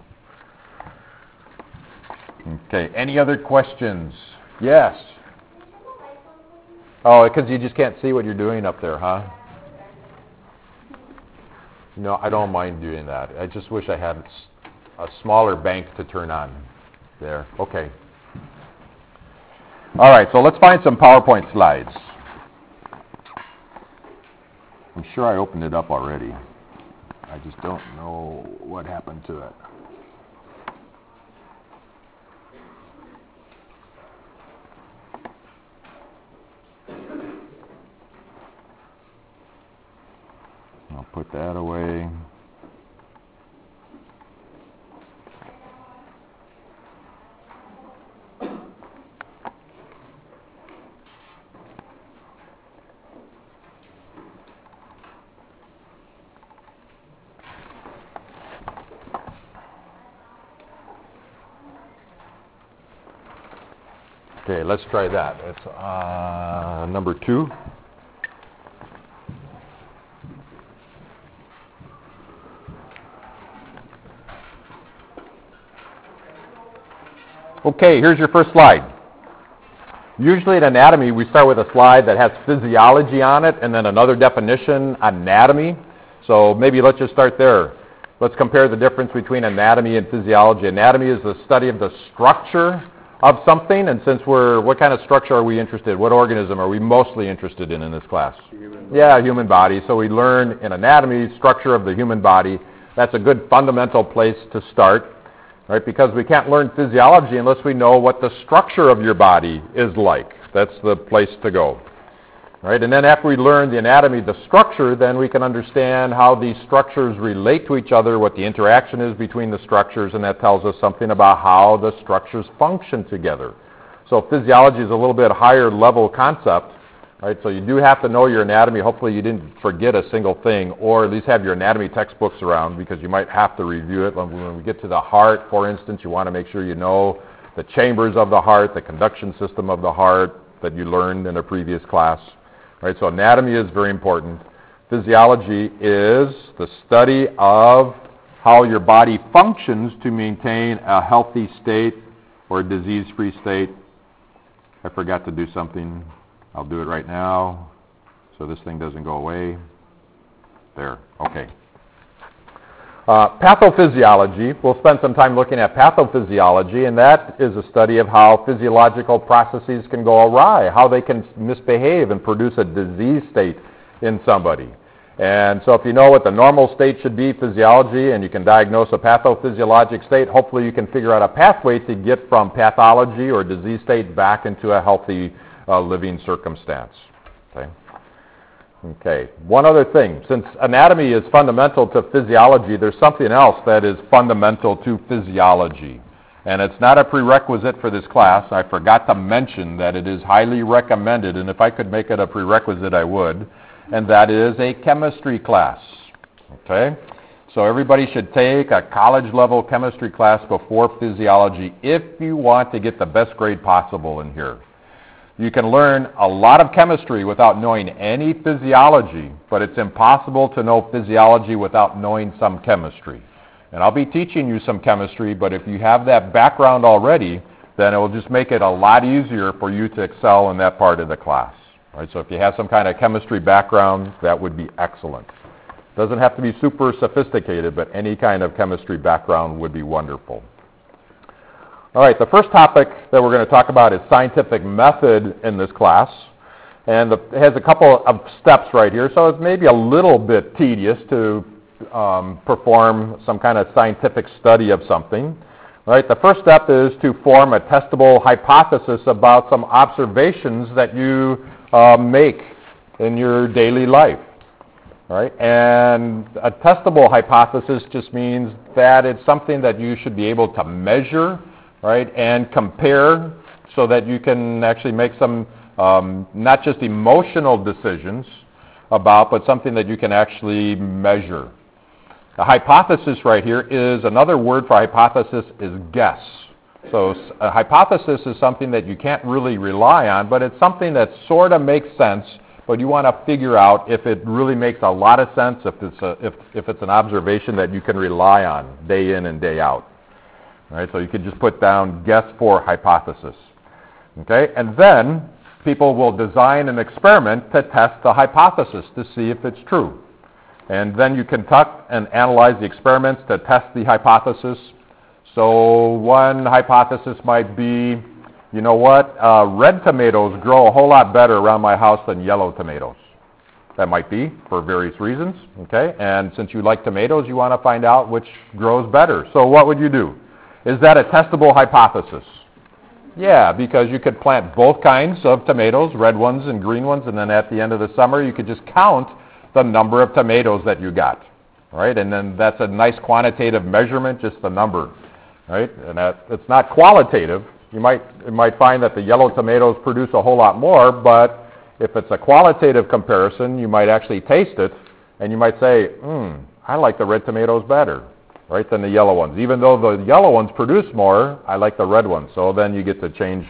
Okay, any other questions? Yes? Oh, because you just can't see what you're doing up there, huh? No, I don't mind doing that. I just wish I had a smaller bank to turn on. There, okay. All right, so let's find some PowerPoint slides. I'm sure I opened it up already. I just don't know what happened to it. I'll put that away. Okay, let's try that. It's number 2. Okay, here's your first slide. Usually in anatomy, we start with a slide that has physiology on it and then another definition, anatomy. So maybe let's just start there. Let's compare the difference between anatomy and physiology. Anatomy is the study of the structure of something, and since what kind of structure are we interested in? What organism are we mostly interested in this class? Human body. So we learn in anatomy, structure of the human body. That's a good fundamental place to start. right? Because we can't learn physiology unless we know what the structure of your body is like. That's the place to go, right? And then after we learn the anatomy, the structure, then we can understand how these structures relate to each other, what the interaction is between the structures, and that tells us something about how the structures function together. So physiology is a little bit higher level concept, right? So you do have to know your anatomy. Hopefully you didn't forget a single thing, or at least have your anatomy textbooks around, because you might have to review it. When we get to the heart, for instance, you want to make sure you know the chambers of the heart, the conduction system of the heart that you learned in a previous class. Right? So anatomy is very important. Physiology is the study of how your body functions to maintain a healthy state or a disease-free state. I forgot to do something. I'll do it right now so this thing doesn't go away. There. Okay. Pathophysiology. We'll spend some time looking at pathophysiology, and that is a study of how physiological processes can go awry, how they can misbehave and produce a disease state in somebody. And so if you know what the normal state should be, physiology, and you can diagnose a pathophysiologic state, hopefully you can figure out a pathway to get from pathology or disease state back into a healthy living circumstance. Okay. One other thing. Since anatomy is fundamental to physiology, there's something else that is fundamental to physiology. And it's not a prerequisite for this class. I forgot to mention that it is highly recommended, and if I could make it a prerequisite, I would. And that is a chemistry class. Okay? So everybody should take a college-level chemistry class before physiology if you want to get the best grade possible in here. You can learn a lot of chemistry without knowing any physiology, but it's impossible to know physiology without knowing some chemistry. And I'll be teaching you some chemistry, but if you have that background already, then it will just make it a lot easier for you to excel in that part of the class. Right? So if you have some kind of chemistry background, that would be excellent. It doesn't have to be super sophisticated, but any kind of chemistry background would be wonderful. All right, the first topic that we're going to talk about is scientific method in this class. And it has a couple of steps right here, so it's maybe a little bit tedious to perform some kind of scientific study of something. All right, the first step is to form a testable hypothesis about some observations that you make in your daily life. All right, and a testable hypothesis just means that it's something that you should be able to measure, right, and compare so that you can actually make some not just emotional decisions about, but something that you can actually measure. A hypothesis right here is, another word for hypothesis is guess. So a hypothesis is something that you can't really rely on, but it's something that sort of makes sense, but you want to figure out if it really makes a lot of sense, if it's an observation that you can rely on day in and day out. All right, so you could just put down guess for hypothesis. Okay, and then people will design an experiment to test the hypothesis to see if it's true. And then you conduct and analyze the experiments to test the hypothesis. So one hypothesis might be, you know what, red tomatoes grow a whole lot better around my house than yellow tomatoes. That might be for various reasons, okay? And since you like tomatoes, you want to find out which grows better. So what would you do? Is that a testable hypothesis? Yeah, because you could plant both kinds of tomatoes, red ones and green ones, and then at the end of the summer you could just count the number of tomatoes that you got, right? And then that's a nice quantitative measurement, just the number, right? And it's not qualitative. You might find that the yellow tomatoes produce a whole lot more, but if it's a qualitative comparison, you might actually taste it, and you might say, I like the red tomatoes better, right, than the yellow ones. Even though the yellow ones produce more, I like the red ones. So then you get to change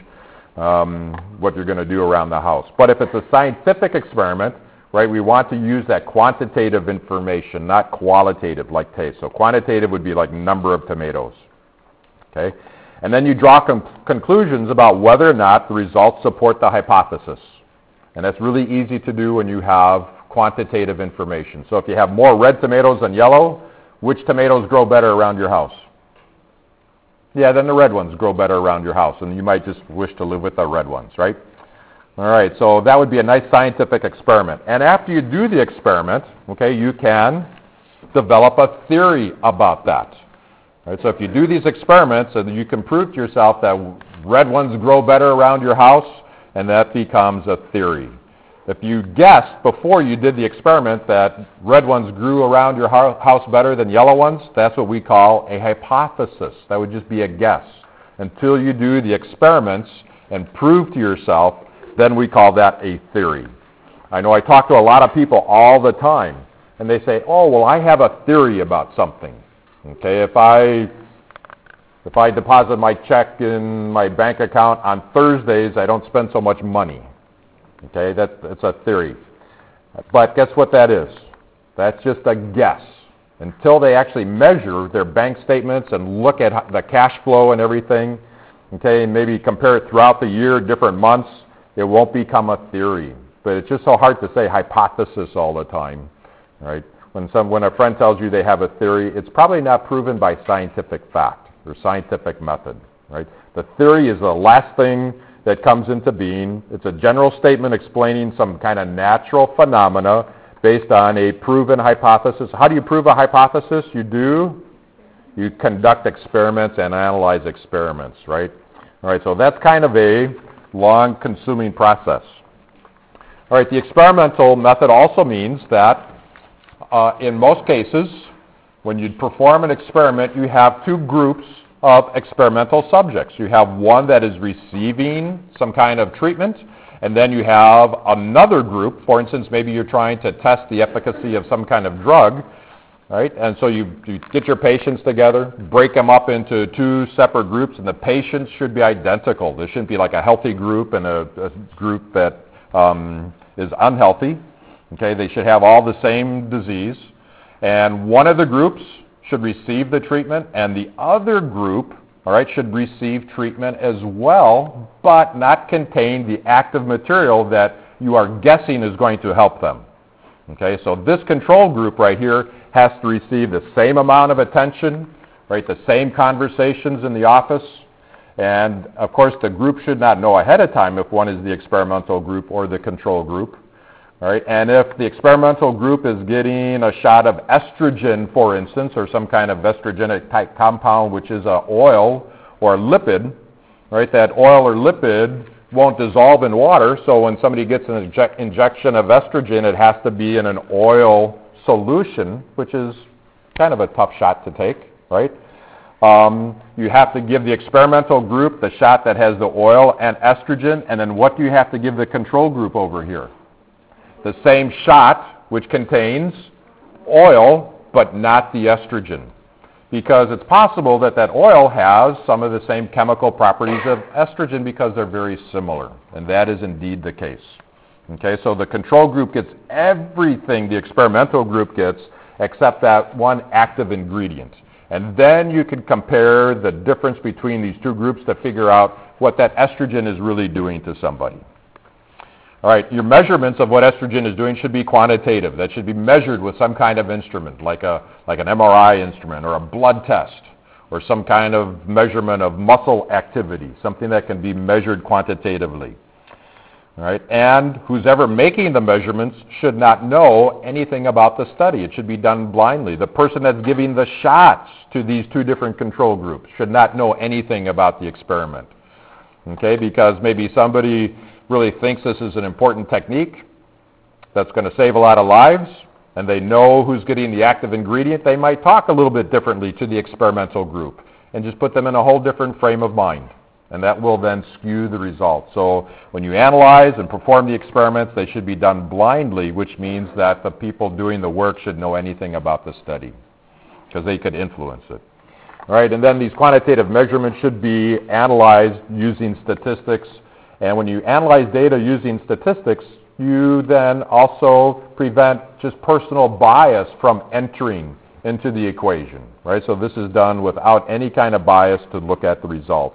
what you're going to do around the house. But if it's a scientific experiment, right, we want to use that quantitative information, not qualitative like taste. So quantitative would be like number of tomatoes. Okay? And then you draw conclusions about whether or not the results support the hypothesis. And that's really easy to do when you have quantitative information. So if you have more red tomatoes than yellow, which tomatoes grow better around your house? Yeah, then the red ones grow better around your house, and you might just wish to live with the red ones, right? All right, so that would be a nice scientific experiment. And after you do the experiment, okay, you can develop a theory about that. Right? So if you do these experiments and you can prove to yourself that red ones grow better around your house, and that becomes a theory. If you guessed before you did the experiment that red ones grew around your house better than yellow ones, that's what we call a hypothesis. That would just be a guess. Until you do the experiments and prove to yourself, then we call that a theory. I know I talk to a lot of people all the time, and they say, oh, well, I have a theory about something. Okay, if I deposit my check in my bank account on Thursdays, I don't spend so much money. Okay, that's a theory. But guess what that is? That's just a guess. Until they actually measure their bank statements and look at the cash flow and everything, okay, and maybe compare it throughout the year, different months, it won't become a theory. But it's just so hard to say hypothesis all the time, right? When a friend tells you they have a theory, it's probably not proven by scientific fact or scientific method, right? The theory is the last thing that comes into being. It's a general statement explaining some kind of natural phenomena based on a proven hypothesis. How do you prove a hypothesis? You conduct experiments and analyze experiments, right? All right, so that's kind of a long consuming process. All right, the experimental method also means that in most cases, when you perform an experiment, you have two groups of experimental subjects. You have one that is receiving some kind of treatment, and then you have another group. For instance, maybe you're trying to test the efficacy of some kind of drug, right? And so you get your patients together, break them up into two separate groups, and the patients should be identical. There shouldn't be like a healthy group and a group that is unhealthy. Okay, they should have all the same disease. And one of the groups should receive the treatment, and the other group, all right, should receive treatment as well, but not contain the active material that you are guessing is going to help them. Okay, so this control group right here has to receive the same amount of attention, right, the same conversations in the office, and of course the group should not know ahead of time if one is the experimental group or the control group. All right, and if the experimental group is getting a shot of estrogen, for instance, or some kind of estrogenic type compound, which is an oil or a lipid, right, that oil or lipid won't dissolve in water, so when somebody gets an injection of estrogen, it has to be in an oil solution, which is kind of a tough shot to take, right? You have to give the experimental group the shot that has the oil and estrogen, and then what do you have to give the control group over here? The same shot, which contains oil, but not the estrogen. Because it's possible that that oil has some of the same chemical properties of estrogen because they're very similar. And that is indeed the case. Okay, so the control group gets everything the experimental group gets except that one active ingredient. And then you can compare the difference between these two groups to figure out what that estrogen is really doing to somebody. All right, your measurements of what estrogen is doing should be quantitative. That should be measured with some kind of instrument, like an MRI instrument or a blood test or some kind of measurement of muscle activity, something that can be measured quantitatively. All right, and who's ever making the measurements should not know anything about the study. It should be done blindly. The person that's giving the shots to these two different control groups should not know anything about the experiment. Okay, because maybe somebody really thinks this is an important technique that's going to save a lot of lives, and they know who's getting the active ingredient, they might talk a little bit differently to the experimental group and just put them in a whole different frame of mind. And that will then skew the results. So when you analyze and perform the experiments, they should be done blindly, which means that the people doing the work should know anything about the study because they could influence it. All right, and then these quantitative measurements should be analyzed using statistics. And when you analyze data using statistics, you then also prevent just personal bias from entering into the equation, right? So this is done without any kind of bias to look at the results.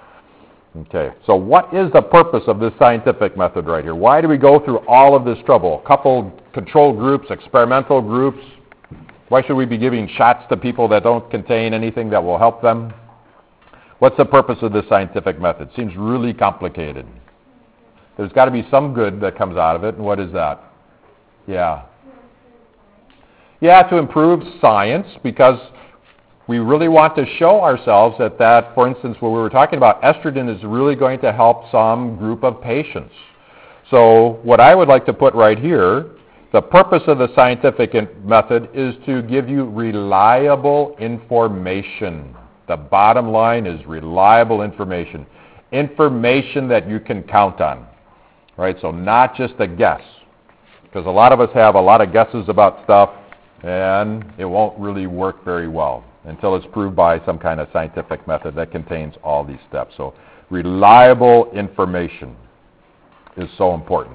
Okay, so what is the purpose of this scientific method right here? Why do we go through all of this trouble? A couple control groups, experimental groups. Why should we be giving shots to people that don't contain anything that will help them? What's the purpose of this scientific method? Seems really complicated. There's got to be some good that comes out of it, and what is that? Yeah. Yeah, to improve science, because we really want to show ourselves that, for instance, what we were talking about, estrogen is really going to help some group of patients. So what I would like to put right here, the purpose of the scientific method is to give you reliable information. The bottom line is reliable information. Information that you can count on, right? So not just a guess, because a lot of us have a lot of guesses about stuff, and it won't really work very well until it's proved by some kind of scientific method that contains all these steps. So reliable information is so important.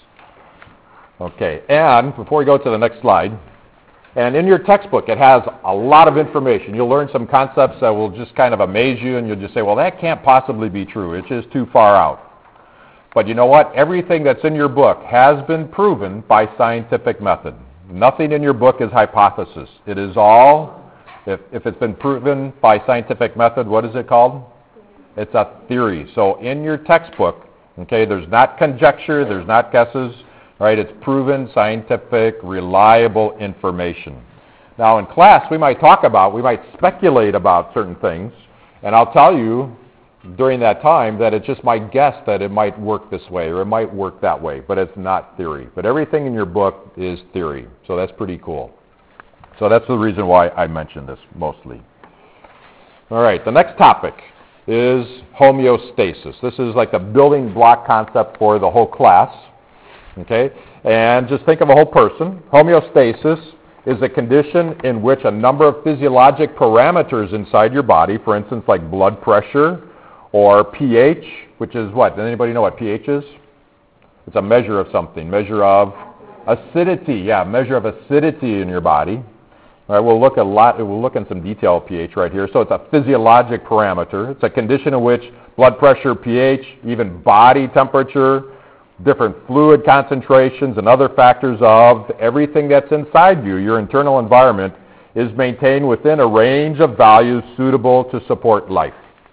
Okay, and before we go to the next slide, and in your textbook it has a lot of information. You'll learn some concepts that will just kind of amaze you, and you'll just say, well, that can't possibly be true. It's just too far out. But you know what? Everything that's in your book has been proven by scientific method. Nothing in your book is hypothesis. It is all, if it's been proven by scientific method, what is it called? It's a theory. So in your textbook, okay, there's not conjecture, there's not guesses, right? It's proven, scientific, reliable information. Now in class, we might speculate about certain things, and I'll tell you during that time that it's just my guess that it might work this way or it might work that way, but it's not theory. But everything in your book is theory, so that's pretty cool. So that's the reason why I mentioned this mostly. All right, the next topic is homeostasis. This is like the building block concept for the whole class, okay? And just think of a whole person. Homeostasis is a condition in which a number of physiologic parameters inside your body, for instance, like blood pressure, or pH, which is what? Does anybody know what pH is? It's a measure of something, measure of acidity. Yeah, measure of acidity in your body. All right, we'll look in some detail at pH right here. So it's a physiologic parameter. It's a condition in which blood pressure, pH, even body temperature, different fluid concentrations, and other factors of everything that's inside you, your internal environment, is maintained within a range of values suitable to support life.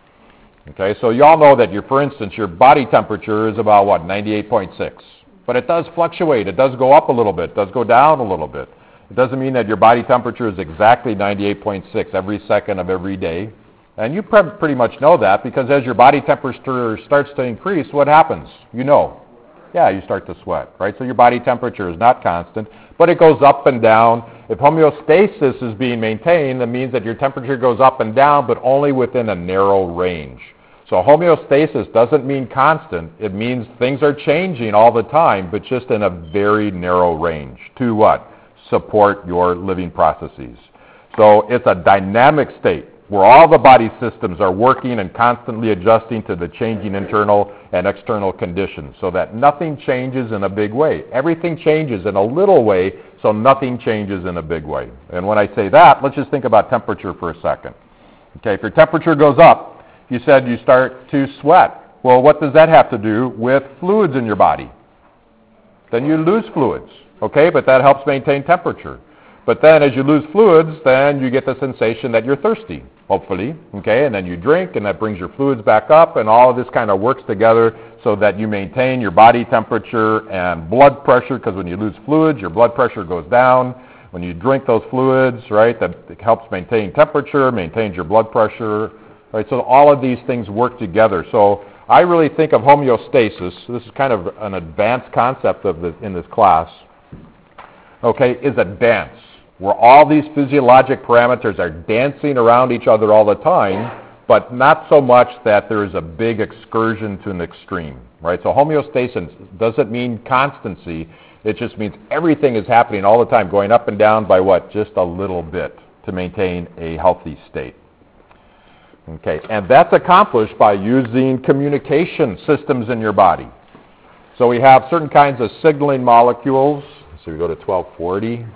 Okay, so you all know that, for instance, your body temperature is about, 98.6. But it does fluctuate. It does go up a little bit. It does go down a little bit. It doesn't mean that your body temperature is exactly 98.6 every second of every day. And you pretty much know that because as your body temperature starts to increase, what happens? You know. Yeah, you start to sweat, right? So your body temperature is not constant, but it goes up and down. If homeostasis is being maintained, that means that your temperature goes up and down, but only within a narrow range. So homeostasis doesn't mean constant. It means things are changing all the time, but just in a very narrow range. To what? Support your living processes. So it's a dynamic state where all the body systems are working and constantly adjusting to the changing internal and external conditions so that nothing changes in a big way. Everything changes in a little way, so nothing changes in a big way. And when I say that, let's just think about temperature for a second. Okay, if your temperature goes up, you said you start to sweat. Well, what does that have to do with fluids in your body? Then you lose fluids, okay, but that helps maintain temperature. But then as you lose fluids, then you get the sensation that you're thirsty, hopefully, okay, and then you drink, and that brings your fluids back up, and all of this kind of works together so that you maintain your body temperature and blood pressure, because when you lose fluids, your blood pressure goes down. When you drink those fluids, right, that helps maintain temperature, maintains your blood pressure, right, so all of these things work together. So I really think of homeostasis, this is kind of an advanced concept in this class, okay, is a dance, where all these physiologic parameters are dancing around each other all the time, but not so much that there is a big excursion to an extreme, right? So homeostasis doesn't mean constancy. It just means everything is happening all the time, going up and down by what? Just a little bit to maintain a healthy state. Okay, and that's accomplished by using communication systems in your body. So we have certain kinds of signaling molecules. So we go to 1240.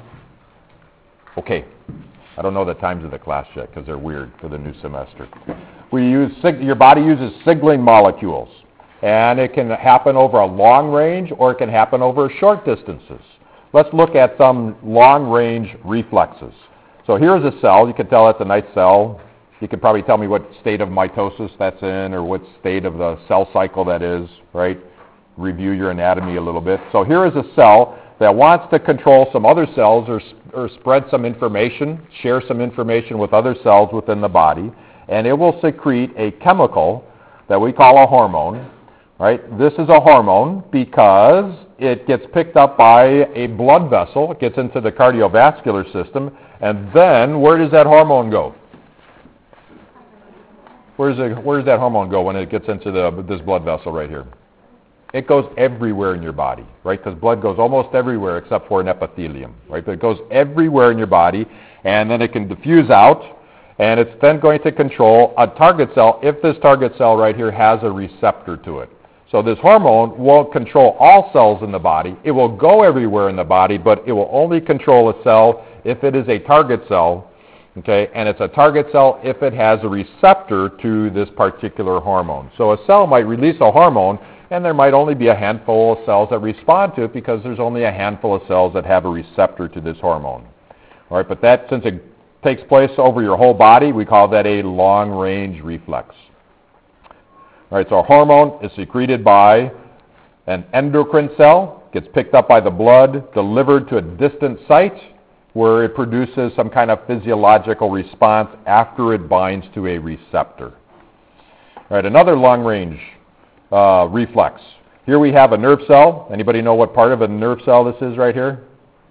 Okay, I don't know the times of the class yet because they're weird for the new semester. Your body uses signaling molecules, and it can happen over a long range or it can happen over short distances. Let's look at some long-range reflexes. So here's a cell. You can tell that's a nice cell. You could probably tell me what state of mitosis that's in or what state of the cell cycle that is, right? Review your anatomy a little bit. So here is a cell that wants to control some other cells or spread some information, share some information with other cells within the body, and it will secrete a chemical that we call a hormone, right? This is a hormone because it gets picked up by a blood vessel, it gets into the cardiovascular system, and then where does that hormone go? Where does that hormone go when it gets into this blood vessel right here? It goes everywhere in your body, right? Because blood goes almost everywhere except for an epithelium, right? But it goes everywhere in your body, and then it can diffuse out, and it's then going to control a target cell if this target cell right here has a receptor to it. So this hormone won't control all cells in the body. It will go everywhere in the body, but it will only control a cell if it is a target cell, okay? And it's a target cell if it has a receptor to this particular hormone. So a cell might release a hormone, and there might only be a handful of cells that respond to it because there's only a handful of cells that have a receptor to this hormone. All right, but that, since it takes place over your whole body, we call that a long-range reflex. All right, so a hormone is secreted by an endocrine cell, gets picked up by the blood, delivered to a distant site where it produces some kind of physiological response after it binds to a receptor. All right, another long-range reflex. Here we have a nerve cell. Anybody know what part of a nerve cell this is right here?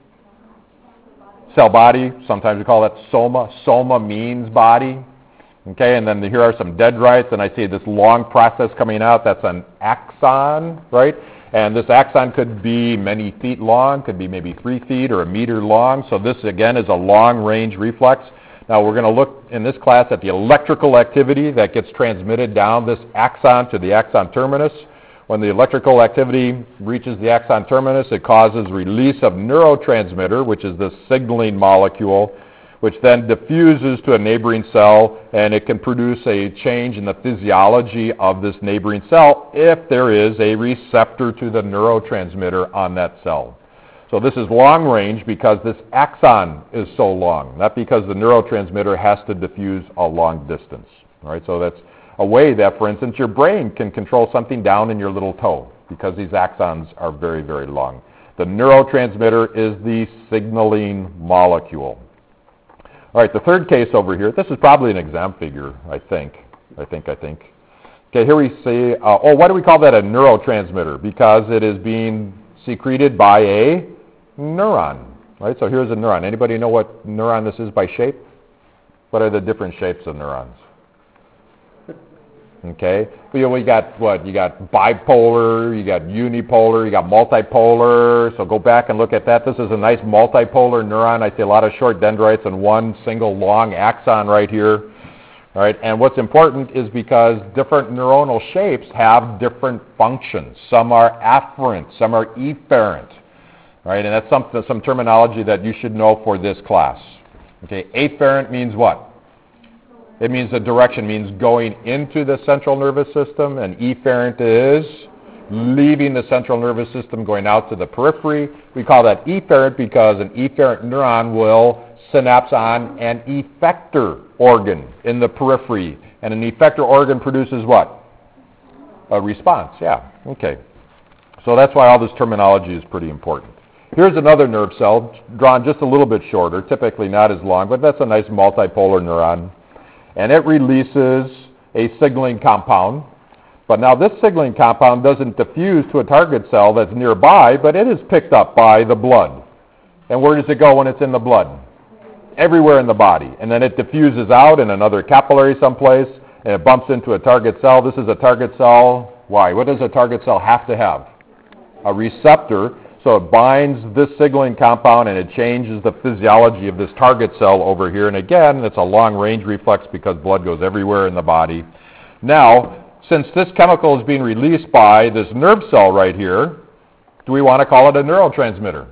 Cell body. Sometimes we call that soma. Soma means body. Okay, and then here are some dendrites, and I see this long process coming out. That's an axon, right? And this axon could be many feet long, could be maybe 3 feet or a meter long. So this, again, is a long-range reflex. Now, we're going to look in this class at the electrical activity that gets transmitted down this axon to the axon terminus. When the electrical activity reaches the axon terminus, it causes release of neurotransmitter, which is the signaling molecule, which then diffuses to a neighboring cell, and it can produce a change in the physiology of this neighboring cell if there is a receptor to the neurotransmitter on that cell. So this is long range because this axon is so long, not because the neurotransmitter has to diffuse a long distance. All right, so that's a way that, for instance, your brain can control something down in your little toe because these axons are very, very long. The neurotransmitter is the signaling molecule. All right, the third case over here, this is probably an exam figure, I think. Okay, here we see, why do we call that a neurotransmitter? Because it is being secreted by a neuron, right? So here's a neuron. Anybody know what neuron this is by shape? What are the different shapes of neurons? Okay, well, you got what? You got bipolar, you got unipolar, you got multipolar. So go back and look at that. This is a nice multipolar neuron. I see a lot of short dendrites and one single long axon right here. All right, and what's important is because different neuronal shapes have different functions. Some are afferent, some are efferent. All right, and that's some terminology that you should know for this class. Okay, afferent means what? It means the direction means going into the central nervous system, and efferent is leaving the central nervous system, going out to the periphery. We call that efferent because an efferent neuron will synapse on an effector organ in the periphery. And an effector organ produces what? A response, yeah. Okay. So that's why all this terminology is pretty important. Here's another nerve cell, drawn just a little bit shorter, typically not as long, but that's a nice multipolar neuron. And it releases a signaling compound. But now this signaling compound doesn't diffuse to a target cell that's nearby, but it is picked up by the blood. And where does it go when it's in the blood? Everywhere in the body. And then it diffuses out in another capillary someplace, and it bumps into a target cell. This is a target cell. Why? What does a target cell have to have? A receptor. So it binds this signaling compound and it changes the physiology of this target cell over here. And again, it's a long-range reflex because blood goes everywhere in the body. Now, since this chemical is being released by this nerve cell right here, do we want to call it a neurotransmitter?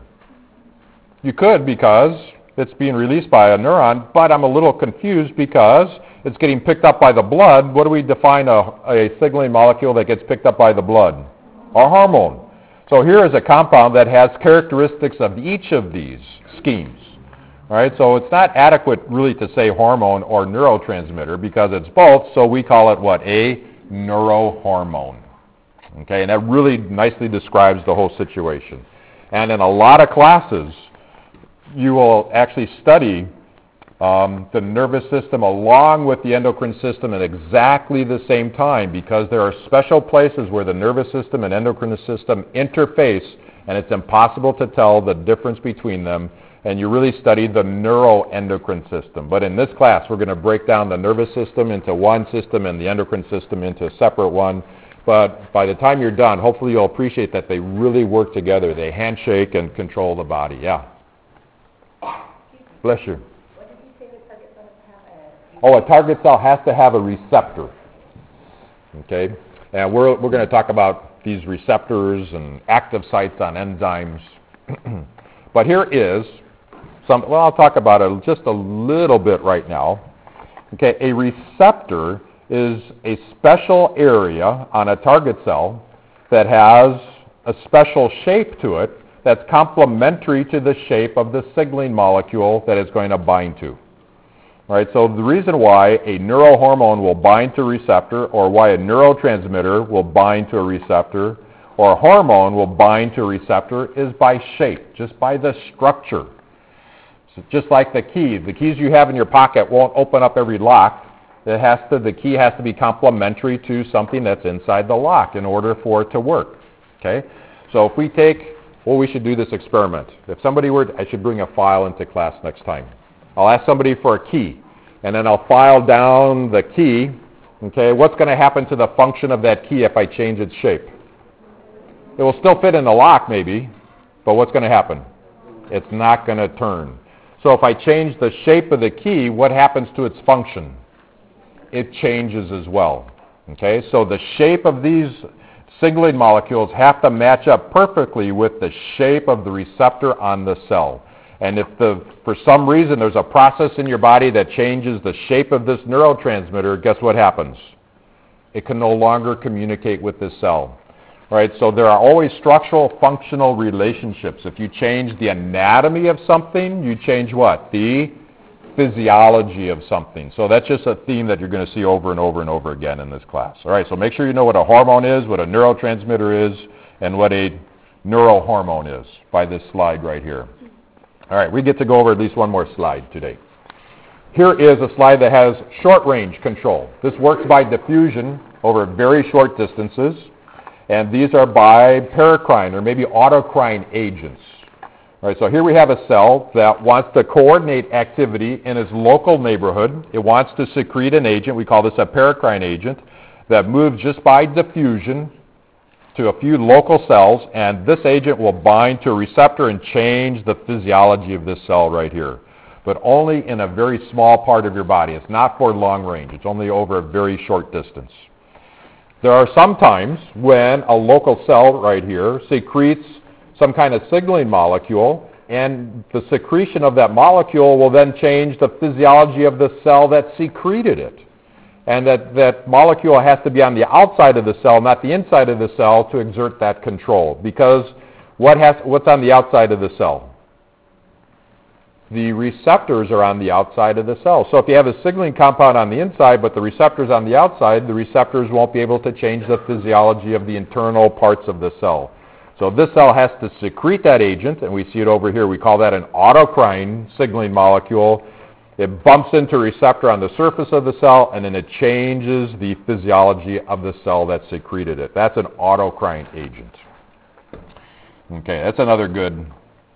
You could because it's being released by a neuron, but I'm a little confused because it's getting picked up by the blood. What do we define a signaling molecule that gets picked up by the blood? A hormone. So here is a compound that has characteristics of each of these schemes. All right, so it's not adequate really to say hormone or neurotransmitter because it's both, so we call it what? A neurohormone. Okay, and that really nicely describes the whole situation. And in a lot of classes, you will actually study the nervous system along with the endocrine system at exactly the same time, because there are special places where the nervous system and endocrine system interface, and it's impossible to tell the difference between them, and you really study the neuroendocrine system. But in this class, we're going to break down the nervous system into one system and the endocrine system into a separate one. But by the time you're done, hopefully you'll appreciate that they really work together. They handshake and control the body. Yeah. Bless you.
What did you say the target cell have?
Oh, a target cell has to have a receptor. Okay? And we're going to talk about these receptors and active sites on enzymes. But here is I'll talk about it just a little bit right now. Okay, a receptor is a special area on a target cell that has a special shape to it that's complementary to the shape of the signaling molecule that it's going to bind to. All right, so the reason why a neurohormone will bind to a receptor, or why a neurotransmitter will bind to a receptor, or a hormone will bind to a receptor, is by shape, just by the structure. So just like the keys you have in your pocket won't open up every lock. The key has to be complementary to something that's inside the lock in order for it to work. Okay? So if we we should do this experiment. If somebody I should bring a file into class next time. I'll ask somebody for a key, and then I'll file down the key. Okay, what's going to happen to the function of that key if I change its shape? It will still fit in the lock maybe, but what's going to happen? It's not going to turn. So if I change the shape of the key, what happens to its function? It changes as well. Okay, so the shape of these signaling molecules have to match up perfectly with the shape of the receptor on the cell. And if for some reason there's a process in your body that changes the shape of this neurotransmitter, guess what happens? It can no longer communicate with this cell. All right, so there are always structural functional relationships. If you change the anatomy of something, you change what? The physiology of something. So that's just a theme that you're going to see over and over and over again in this class. All right, so make sure you know what a hormone is, what a neurotransmitter is, and what a neurohormone is by this slide right here. All right, we get to go over at least one more slide today. Here is a slide that has short-range control. This works by diffusion over very short distances, and these are by paracrine or maybe autocrine agents. All right, so here we have a cell that wants to coordinate activity in its local neighborhood. It wants to secrete an agent. We call this a paracrine agent that moves just by diffusion to a few local cells, and this agent will bind to a receptor and change the physiology of this cell right here, but only in a very small part of your body. It's not for long range. It's only over a very short distance. There are some times when a local cell right here secretes some kind of signaling molecule, and the secretion of that molecule will then change the physiology of the cell that secreted it. And that molecule has to be on the outside of the cell, not the inside of the cell, to exert that control. Because what's on the outside of the cell? The receptors are on the outside of the cell. So if you have a signaling compound on the inside, but the receptors on the outside, the receptors won't be able to change the physiology of the internal parts of the cell. So this cell has to secrete that agent, and we see it over here. We call that an autocrine signaling molecule. It bumps into a receptor on the surface of the cell, and then it changes the physiology of the cell that secreted it. That's an autocrine agent. Okay, that's another good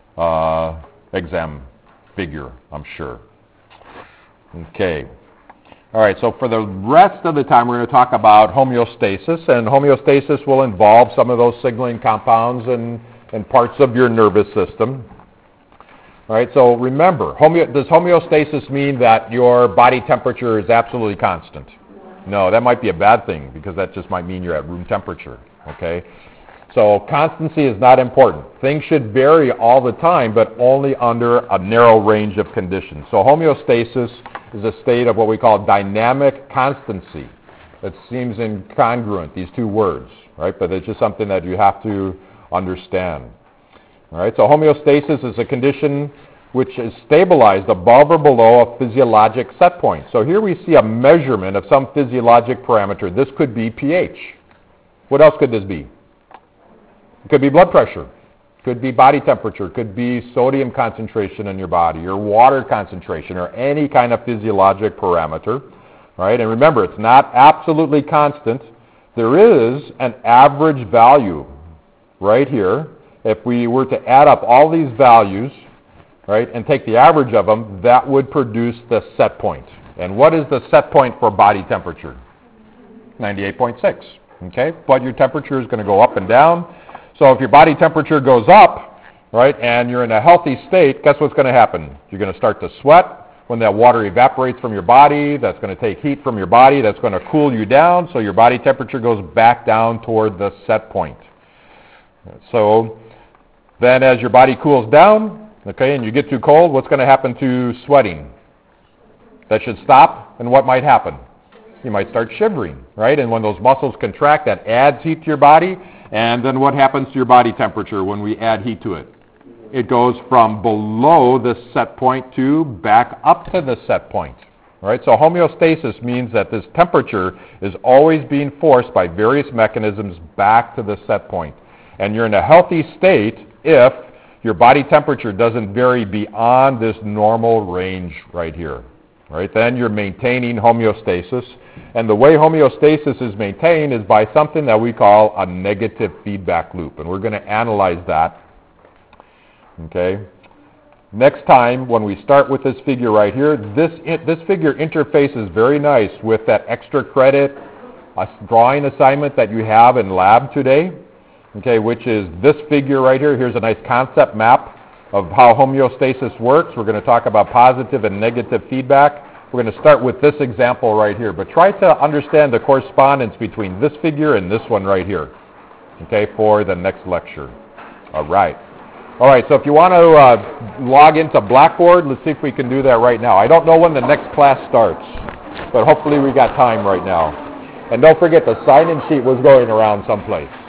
exam figure, I'm sure. Okay. All right, so for the rest of the time, we're going to talk about homeostasis, and homeostasis will involve some of those signaling compounds and parts of your nervous system. All right, so remember, does homeostasis mean that your body temperature is absolutely constant? No, that might be a bad thing, because that just might mean you're at room temperature, okay? So constancy is not important. Things should vary all the time, but only under a narrow range of conditions. So homeostasis is a state of what we call dynamic constancy. It seems incongruent, these two words, right? But it's just something that you have to understand. All right, so homeostasis is a condition which is stabilized above or below a physiologic set point. So here we see a measurement of some physiologic parameter. This could be pH. What else could this be? It could be blood pressure. Could be body temperature, could be sodium concentration in your body, or water concentration, or any kind of physiologic parameter, right? And remember, it's not absolutely constant. There is an average value right here. If we were to add up all these values, right, and take the average of them, that would produce the set point. And what is the set point for body temperature? 98.6, okay? But your temperature is going to go up and down. So if your body temperature goes up, right, and you're in a healthy state, guess what's going to happen? You're going to start to sweat. When that water evaporates from your body, that's going to take heat from your body. That's going to cool you down, so your body temperature goes back down toward the set point. So then as your body cools down, okay, and you get too cold, what's going to happen to sweating? That should stop, and what might happen? You might start shivering, right? And when those muscles contract, that adds heat to your body. And then what happens to your body temperature when we add heat to it? It goes from below the set point to back up to the set point. Right? So homeostasis means that this temperature is always being forced by various mechanisms back to the set point. And you're in a healthy state if your body temperature doesn't vary beyond this normal range right here. Right? Then you're maintaining homeostasis. And the way homeostasis is maintained is by something that we call a negative feedback loop. And we're going to analyze that. Okay? Next time, when we start with this figure right here, this figure interfaces very nice with that extra credit drawing assignment that you have in lab today, okay, which is this figure right here. Here's a nice concept map of how homeostasis works. We're going to talk about positive and negative feedback. We're going to start with this example right here, but try to understand the correspondence between this figure and this one right here, okay, for the next lecture. All right. All right, so if you want to log into Blackboard, let's see if we can do that right now. I don't know when the next class starts, but hopefully we got time right now. And don't forget, the sign-in sheet was going around someplace.